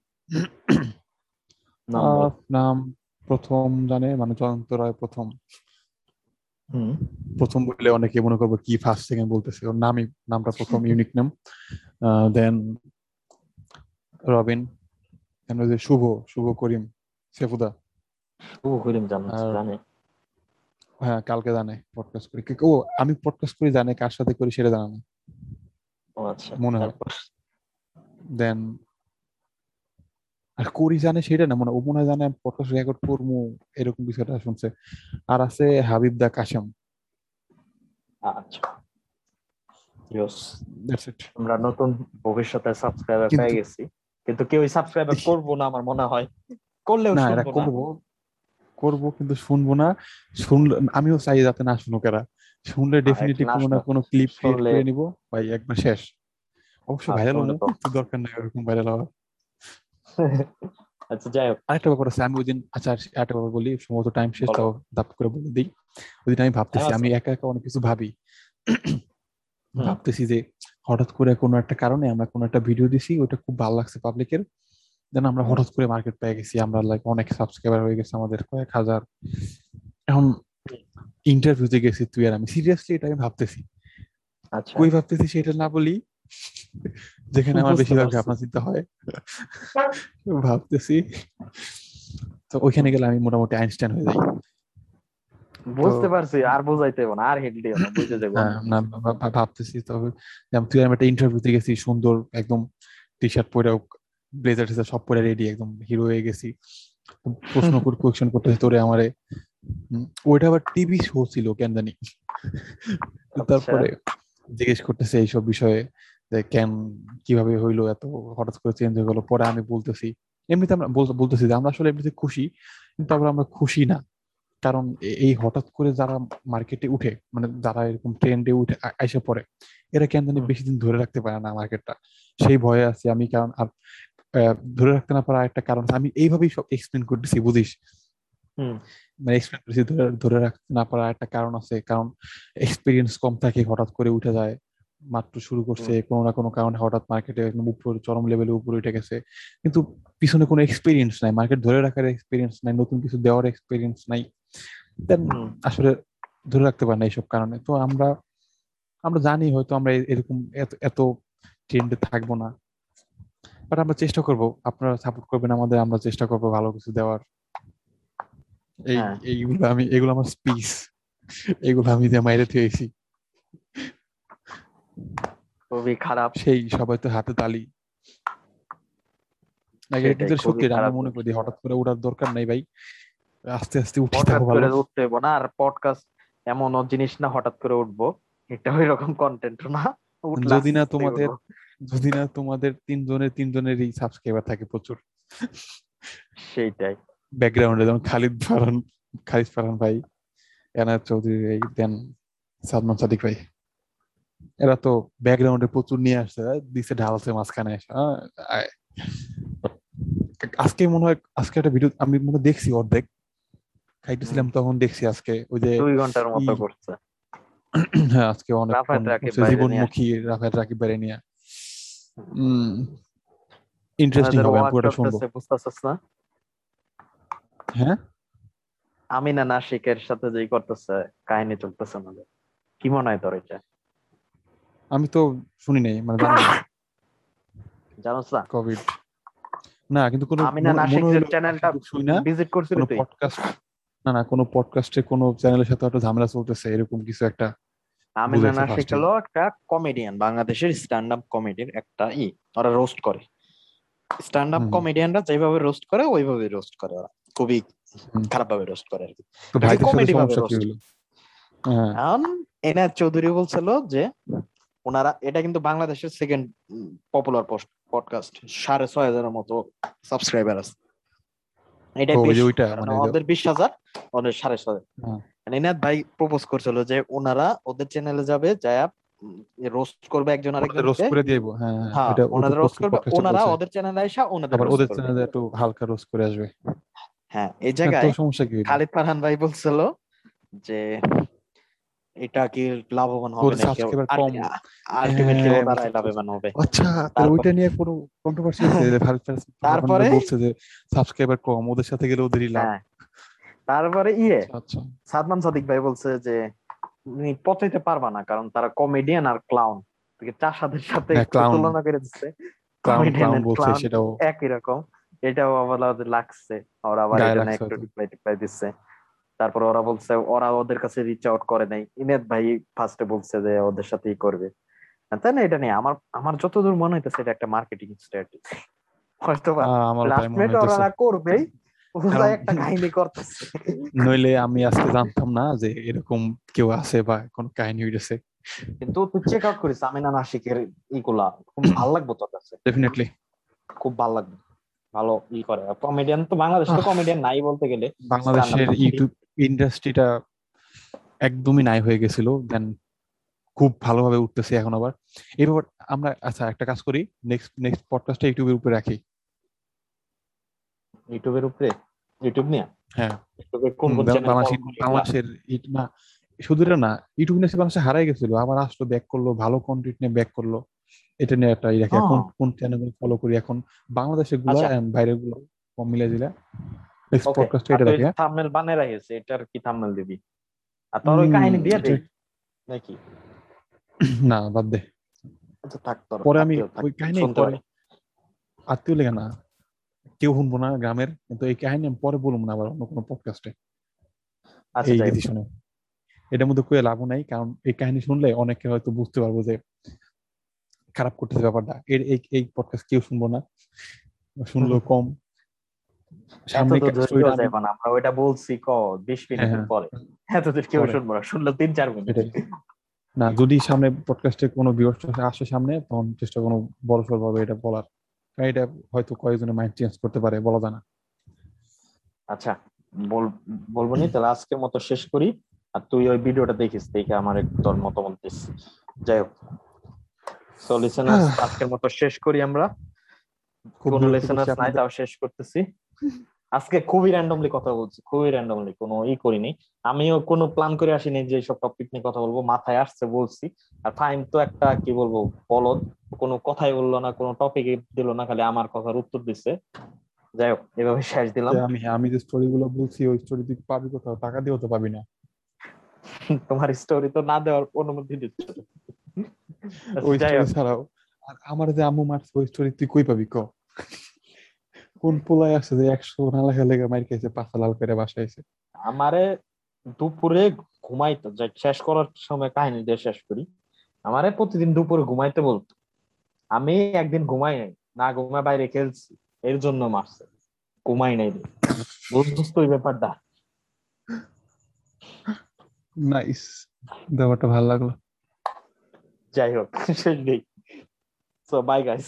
নাম বল। নাম প্রথম জানে মানে জয়ন্ত রায় প্রথম। হুম। প্রথম বললে অনেকে মনে করবে কি ফার্স্ট সেকেন্ড বলতেছে, ওর নামই, নামটা প্রথম, ইউনিক নাম। দেন রবিন, দেন ওই যে শুভ, শুভ করিম, সেফুদা। ও করিম আর জানে। হ্যাঁ, কালকে জানে পডকাস্ট করি, ও আমি পডকাস্ট করি জানে, কার সাথে করি সেটা জানা না ও আচ্ছা, মনে হয়। তারপর? দেন আর করি জানে সেটা না, মানে ও মনে হয় জানে আমি পডকাস্ট রেকর্ড করবো, এরকম বিষয়টা শুনছে। আর আছে হাবিব দা কাশেম। আচ্ছা, ইয়েস। That's it. আমরা নতুন ভবিষ্যতের সাবস্ক্রাইবার কিন্তু পেয়ে গেছি, কিন্তু কেউ সাবস্ক্রাইবার করবো না আমার মনে হয়, করলেও না, এরা শুনবো না। করব, করব কিন্তু শুনবো না। শুনলে আমিও চাই যাতে না শুনুক এরা, শুনলে একটা ডেফিনেটলি না কোনো না শোনা কোনো ক্লিপ ক্রিয়েট শুনলে, করে নিব, ভাই একবার শেষ। অবশ্য আর ভাইরাল শুনলে হবো তো কিন্তু দরকার নেই ওরকম ভাইরাল হওয়ার। আচ্ছা যাই হোক। আরেকটা ব্যাপার আছে, আমি ওই দিন, আচ্ছা আরেকটা ব্যাপার বলি, সম্ভবত টাইম শেষ, বলো। তাও দাপ করে বলে দিই। ওই দিন আমি টাইম ভাবতেছি, আছে। আমি একা একা অনেক কিছু ভাবি, হুম। ভাবতেছি যে হঠাৎ করে কোনো একটা কারণে আমরা কোনো একটা ভিডিও দিছি, ওটা খুব ভালো লাগছে পাবলিকের, যেন আমরা হুম। হঠাৎ করে মার্কেট পেয়ে গেছি, আমরা লাইক অনেক সাবস্ক্রাইবার হয়ে গেছে আমাদের কয়েক হাজার। এখন ইন্টারভিউতে গেছি তুই আর আমি, সিরিয়াসলি এটা আমি ভাবতেছি, আচ্ছা। কই ভাবতেছি সেটা না বলি, যেখানে আমার বুঝতে বেশিরভাগ পারছি। ভাবনা চিন্তা হয়, ভাবতেছি। তো ওইখানে হুম। গেলে আমি মোটামুটি আইনস্টাইন হয়ে যাই। তো বুঝতে পারছি, আর বোঝাইতে হবে না, আর হেড দিও না, বুঝে যাবো হ্যাঁ, আমরা। না ভাবতেছি, তবে যেমন তুই আর আমি একটা ইন্টারভিউতে গেছি, সুন্দর একদম টি শার্ট পরে, ব্লেজার টেজার সব পরে রেডি, একদম হিরো হয়ে গেছি, প্রশ্ন করে কোয়েশ্চেন করতেছে তোরে আমারে। ওইটা আবার টিভি শো ছিল কেন জানি। আচ্ছা। তারপরে জিজ্ঞেস করতেছে এইসব বিষয়ে, যে কেন, কিভাবে হইলো এত হঠাৎ করে চেঞ্জ হয়ে গেলো। পরে আমি বলতেছি, এমনিতে আমরা বলতেছি যে আমরা আসলে এমনিতে খুশি, কিন্তু আবার আমরা খুশি না, কারণ এই হঠাৎ করে যারা মার্কেটে উঠে, মানে যারা এরকম ট্রেন্ডে উঠে আইসা পড়ে, এরা কেন জানি হুম। বেশি দিন ধরে রাখতে পারে না মার্কেটটা, সেই ভয়ে আছি আমি। কারণ আর ধরে রাখতে না পারার একটা কারণ আছে। আমি এইভাবেই সব এক্সপ্লেন করতেছি বুঝিস, হুম। মানে এক্সপ্লেন করতেছি, ধরে ধরে রাখতে না পারার একটা কারণ আছে, কারণ এক্সপিরিয়েন্স কম থাকে, হঠাৎ করে উঠে যায়, মাত্র শুরু করছে, হুম। কোনো না কোনো কারণে হঠাৎ মার্কেটে একদম উপরে চরম লেভেলে উপরে উঠে গেছে, কিন্তু পিছনে কোনো এক্সপিরিয়েন্স নাই, মার্কেট ধরে রাখার এক্সপিরিয়েন্স নাই, নতুন কিছু দেওয়ার এক্সপিরিয়েন্স নাই, দেন হুম। আসলে ধরে রাখতে পারে না এইসব কারণে। তো আমরা আমরা জানি হয়তো আমরা এরকম এত এত ট্রেন্ডে থাকবো না, বাট আমরা চেষ্টা করব, আপনারা সাপোর্ট করবেন আমাদের, আমরা চেষ্টা করব ভালো কিছু দেওয়ার। এই হ্যাঁ, এগুলো আমার স্পিচ, এগুলো আমি যে মাইরে থুয়েছি। খুবই খারাপ। সেই সবাই তো হাতে তালি। এটা সেটাই, নিজের খুবই শক্তির, আমি খারাপ মনে জিনিস। করি হঠাৎ করে ওঠার দরকার নাই ভাই, আস্তে আস্তে উঠি হঠাৎ তাও ভালো। করে উঠতে হইব না, আর পডকাস্ট এমন জিনিস না হঠাৎ করে উঠবো, এটা ওই রকম কন্টেন্ট না, উঠলে যদি আস্তে না আস্তে তোমাদের উঠবো। যদি না তোমাদের তিনজনেরই সাবস্ক্রাইবার থাকে প্রচুর সেইটাই। ব্যাকগ্রাউন্ডে, যেমন খালিদ ফারহান ভাই, এনায়েত চৌধুরী ভাই, দেন সালমান সাদিক ভাই, এরা তো ব্যাকগ্রাউন্ডে প্রচুর নিয়ে আসছে, দিছে ঢালছে মাঝখানে এসে, আয়। আজকে মনে হয়, আজকে একটা ভিডিও আমি মনে হয় দেখছি অর্ধেক, হুম, খাইতেছিলাম তখন দেখছি আজকে ওই যে 2 ঘন্টার ই মতো করছে। হ্যাঁ আজকে রাফায়েল অনেকক্ষণ রাকিব করছে, বাইরে নিয়ে জীবনমুখী আসছে। রাফেদ রাকিব বাড়ি নিয়ে। হুম। উম ইন্টারেস্টিং ওনাদের হবে, আমি ওয়াচ পুরোটা শুনবো। চলতেছে, বুঝতেছিস না? হ্যাঁ, আমিনা নাশিকের সাথে যেই করতেছে, কাহিনী চলতেছে ওনাদের। কি মনে হয় তোর এটা? আমি তো শুনি নাই, মানে জানি না। জানোস না? কোভিড না, কিন্তু কোনো আমিনা মনে নাশিক মনে যে হইলো চ্যানেলটা যতটুকু শুই না, ভিজিট করছিলি কোনো তুই? পডকাস্ট, না না, কোনো পডকাস্টে কোনো চ্যানেলের সাথে একটা ঝামেলা চলতেছে এরকম কিছু একটা আমিনা বুঝাইছে নাশিক ফার্স্টেই। হলো একটা কমেডিয়ান, বাংলাদেশের স্ট্যান্ড আপ কমেডির একটা ওরা রোস্ট করে। স্ট্যান্ড আপ হম কমেডিয়ানরা যেভাবে রোস্ট করে ওইভাবে রোস্ট করে ওরা, খুবই হম। খারাপ ভাবে রোস্ট করে আর কি। তো এটাকে ভাইদের সাথে কমেডি ভাবে সমস্যা কি রোস্ট। হলো? হ্যাঁ। এখন এনায়েত চৌধুরী বলছিল যে ওনারা, এটা কিন্তু বাংলাদেশের সেকেন্ড পপুলার পডকাস্ট, 6,500-এর মতো সাবস্ক্রাইবার আছে। ও এটাই ওই যে বেশি, ওইটা কারণ মানে ওদের 20,000, ওদের 6,500। হ্যাঁ, ইনায়েত ভাই প্রপোজ করছিল যে ওনারা ওদের চ্যানেলে যাবে, যায় রোস্ট করবে একজন ওনাদের রোস্ট আরেকজনকে। করে দিয়ে আইবো। হ্যাঁ হ্যাঁ, হ্যাঁ, এটা ও তো ওনাদের রোস্ট করবে, পডকাস্টে ওনারা বলছে। ওদের চ্যানেলে আইসা ওনাদের আবার রোস্ট ওদের করবে। চ্যানেলে একটু হালকা রোস্ট করে আসবে। হ্যাঁ, এই হ্যাঁ, তো জায়গায় সমস্যা কি হইলো? খালিদ ফারহান ভাই বলছিল যে এটা কি লাভবান হবে ওদের না কেউ, সাবস্ক্রাইবার কম। আলটিমেটলি হ্যাঁ, ওনারাই বুঝতে পারছি। লাভবান হবে। আচ্ছা, তাহলে তারপর ওইটা নিয়ে কোনো কন্ট্রোভার্সি হয়েছে যে ফারহান তারপরে ভাই বলছে যে সাবস্ক্রাইবার কম, ওদের সাথে গেলে ওদেরই লাভ। হ্যাঁ, তারপরে আচ্ছা আচ্ছা। সাদমান সাদিক ভাই বলছে যে তুমি পচাইতে পারবা না, কারণ তারা কমেডিয়ান আর ক্লাউন, চাষাদের সাথে হ্যাঁ, একটু ক্লাউন, তুলনা করে দিচ্ছে। ক্লাউন কমেডিয়ান ক্লাউন এন্ড বলছে ক্লাউন সেটাও একই রকম। এটাও আবার ওদের লাগছে, ওরা আবার গায়ে এটা নিয়ে লাগছে একটু হয়তো। রিপ্লাই টিপ্লাই দিচ্ছে। তারপর ওরা বলছে ওরা ওদের কাছে রিচ আউট করে নাই, ইনায়েত ভাই ফার্স্টে বলছে যে ওদের সাথেই করবে। তাই না, এটা নিয়ে আমার আমার যতদূর মনে হইতেছে এটা একটা মার্কেটিং স্ট্র্যাটেজি, হয়তোবা আমারও তাই লাস্ট মনে মিনিট হইতেছে। ওরা করবেই, কারণ ওরা একটা কাহিনী করতেছে। নইলে আমি আজকে জানতাম না যে এরকম কেউ আছে বা কোনো কাহিনী হইতেছে। কিন্তু তুই চেক আউট করিস আমিনা নাশিকের ইগুলা, খুব ভাল লাগবে তোর কাছে, ডেফিনেটলি। খুব ভাল লাগবে। ভালো করে, কমেডিয়ান তো বাংলাদেশে তো কমেডিয়ান নাই বলতে গেলে। স্ট্যান্ড আপ বাংলাদেশের কমেডি। ইউটিউব ইন্ডাস্ট্রিটা একদমই নাই হয়ে গেছিল, দেন খুব ভালোভাবে উঠতেছে এখন আবার। এবার আমরা আচ্ছা একটা কাজ করি, নেক্সট নেক্সট পডকাস্টটা ইউটিউবের উপরে রাখি। ইউটিউবের উপরে, ইউটিউব নিয়ে হ্যাঁ। ইউটিউবে কোন কোন চ্যানেল ফলো করি এগুলা? বাংলাদেশের না, শুধু এটা না, ইউটিউব নিয়ে বাংলাদেশে হারাই গেছিল, আবার আসলো, ব্যাক করলো, ভালো কন্টেন্ট নিয়ে ব্যাক করলো। এটা নিয়ে একটা রাখি, এখন হ্যাঁ, কোন চ্যানেল ফলো করি এখন, বাংলাদেশের গুলা আচ্ছা, and বাইরের গুলো কম মিলে দিলা। Next okay. পডকাস্টে আর এটা তুই রাখি, হ্যাঁ। থাম্বনেল বানিয়ে রাখিস, এটার কি থাম্বনেল দিবি? আর তোর ওই কাহিনী দিয়ে এটা দেই নাকি? না, বাদ দে। আচ্ছা থাক, তোর পরে আমি আত্মীয় থাক, ওই কাহিনী শুনতে পরে, পারে। আত্মীয় লেগে না, কেউ শুনবো না গ্রামের, কিন্তু এই কাহিনী আমি পরে বলবো না আবার অন্য কোনো পডকাস্টে, আচ্ছা, এই যাই হোক। ডিসিশনে। এটার মধ্যে কয়ে লাভও নাই, কারণ এই কাহিনী শুনলে অনেকে হয়তো বুঝতে পারবো যে খারাপ করতেছে ব্যাপারটা, এর এই এই পডকাস্ট কেউ শুনবো না, শুনলেও কম। এত সামনে তো ধৈর্য স্টোরিটা আমি, যাবে না, আমরা ওইটা বলছি 20 হ্যাঁ মিনিটের হ্যাঁ, পরে। এত দূর কেউ পরে শুনবো না, শুনলো 3-4 মিনিট। সেটাই। না, যদি সামনে পডকাস্টে কোনো ভিউয়ার্স আসে সামনে, তখন চেষ্টা কোনো বড় সড় ভাবে এটা বলার, কারণ এটা হয়তো কয়েকজনের মাইন্ড চেঞ্জ করতে পারে, বলা যায় না। আচ্ছা, বল, বলবো নি তাহলে আজকের মতো শেষ করি। আর তুই ওই ভিডিওটা দেখিস, দেখে আমার একটু তোর মতামত দিস। যাই হোক, সো লিসেনার্স, আজকের মতো শেষ করি আমরা। খুব কোন বিরক্ত করছি লিসেনার্স নাই, আপনাদের। তাও শেষ করতেছি। আজকে খুবই র্যান্ডমলি কথা বলছি, খুবই র্যান্ডমলি, কোনো করিনি। আমিও কোনো প্ল্যান করে আসিনি যে সব টপিক নিয়ে কথা বলবো, মাথায় আসছে বলছি। আর ফাইম তো একটা কি বলবো, বলদ, কোনো কথাই বললো না, কোনো টপিক দিল না, খালি আমার কথার উত্তর দিচ্ছে। যাই হোক, এভাবে শেষ দিলাম। যে আমি আমি যে স্টোরি গুলো বলছি, ওই স্টোরি তুই পাবি কোথাও? টাকা দিয়েও তো পাবি না। তোমার স্টোরি তো না দেওয়ার অনুমতি দিচ্ছে। ওই যাই স্টোরি হোক, ছাড়াও আর আমার যে আম্মু মারছে ওই স্টোরি তুই কই পাবি ক? কোন পোলায় আছে যে 100 না লেখা লেগে মাইর খাইছে, পাছা লাল করে বাসায় আইছে? আমারে দুপুরে ঘুমাইতো, যে শেষ করার সময় কাহিনী দিয়ে শেষ করি, আমারে প্রতিদিন দুপুরে ঘুমাইতে বলতো। আমি একদিন ঘুমাই নাই, না ঘুমায় বাইরে খেলছি, এর জন্য মারছে। ঘুমাই নাই রে। বুঝছিস তো এই ব্যাপারটা? নাইস, ব্যাপারটা ভালো লাগলো। যাই হোক, সেটাই। So bye guys.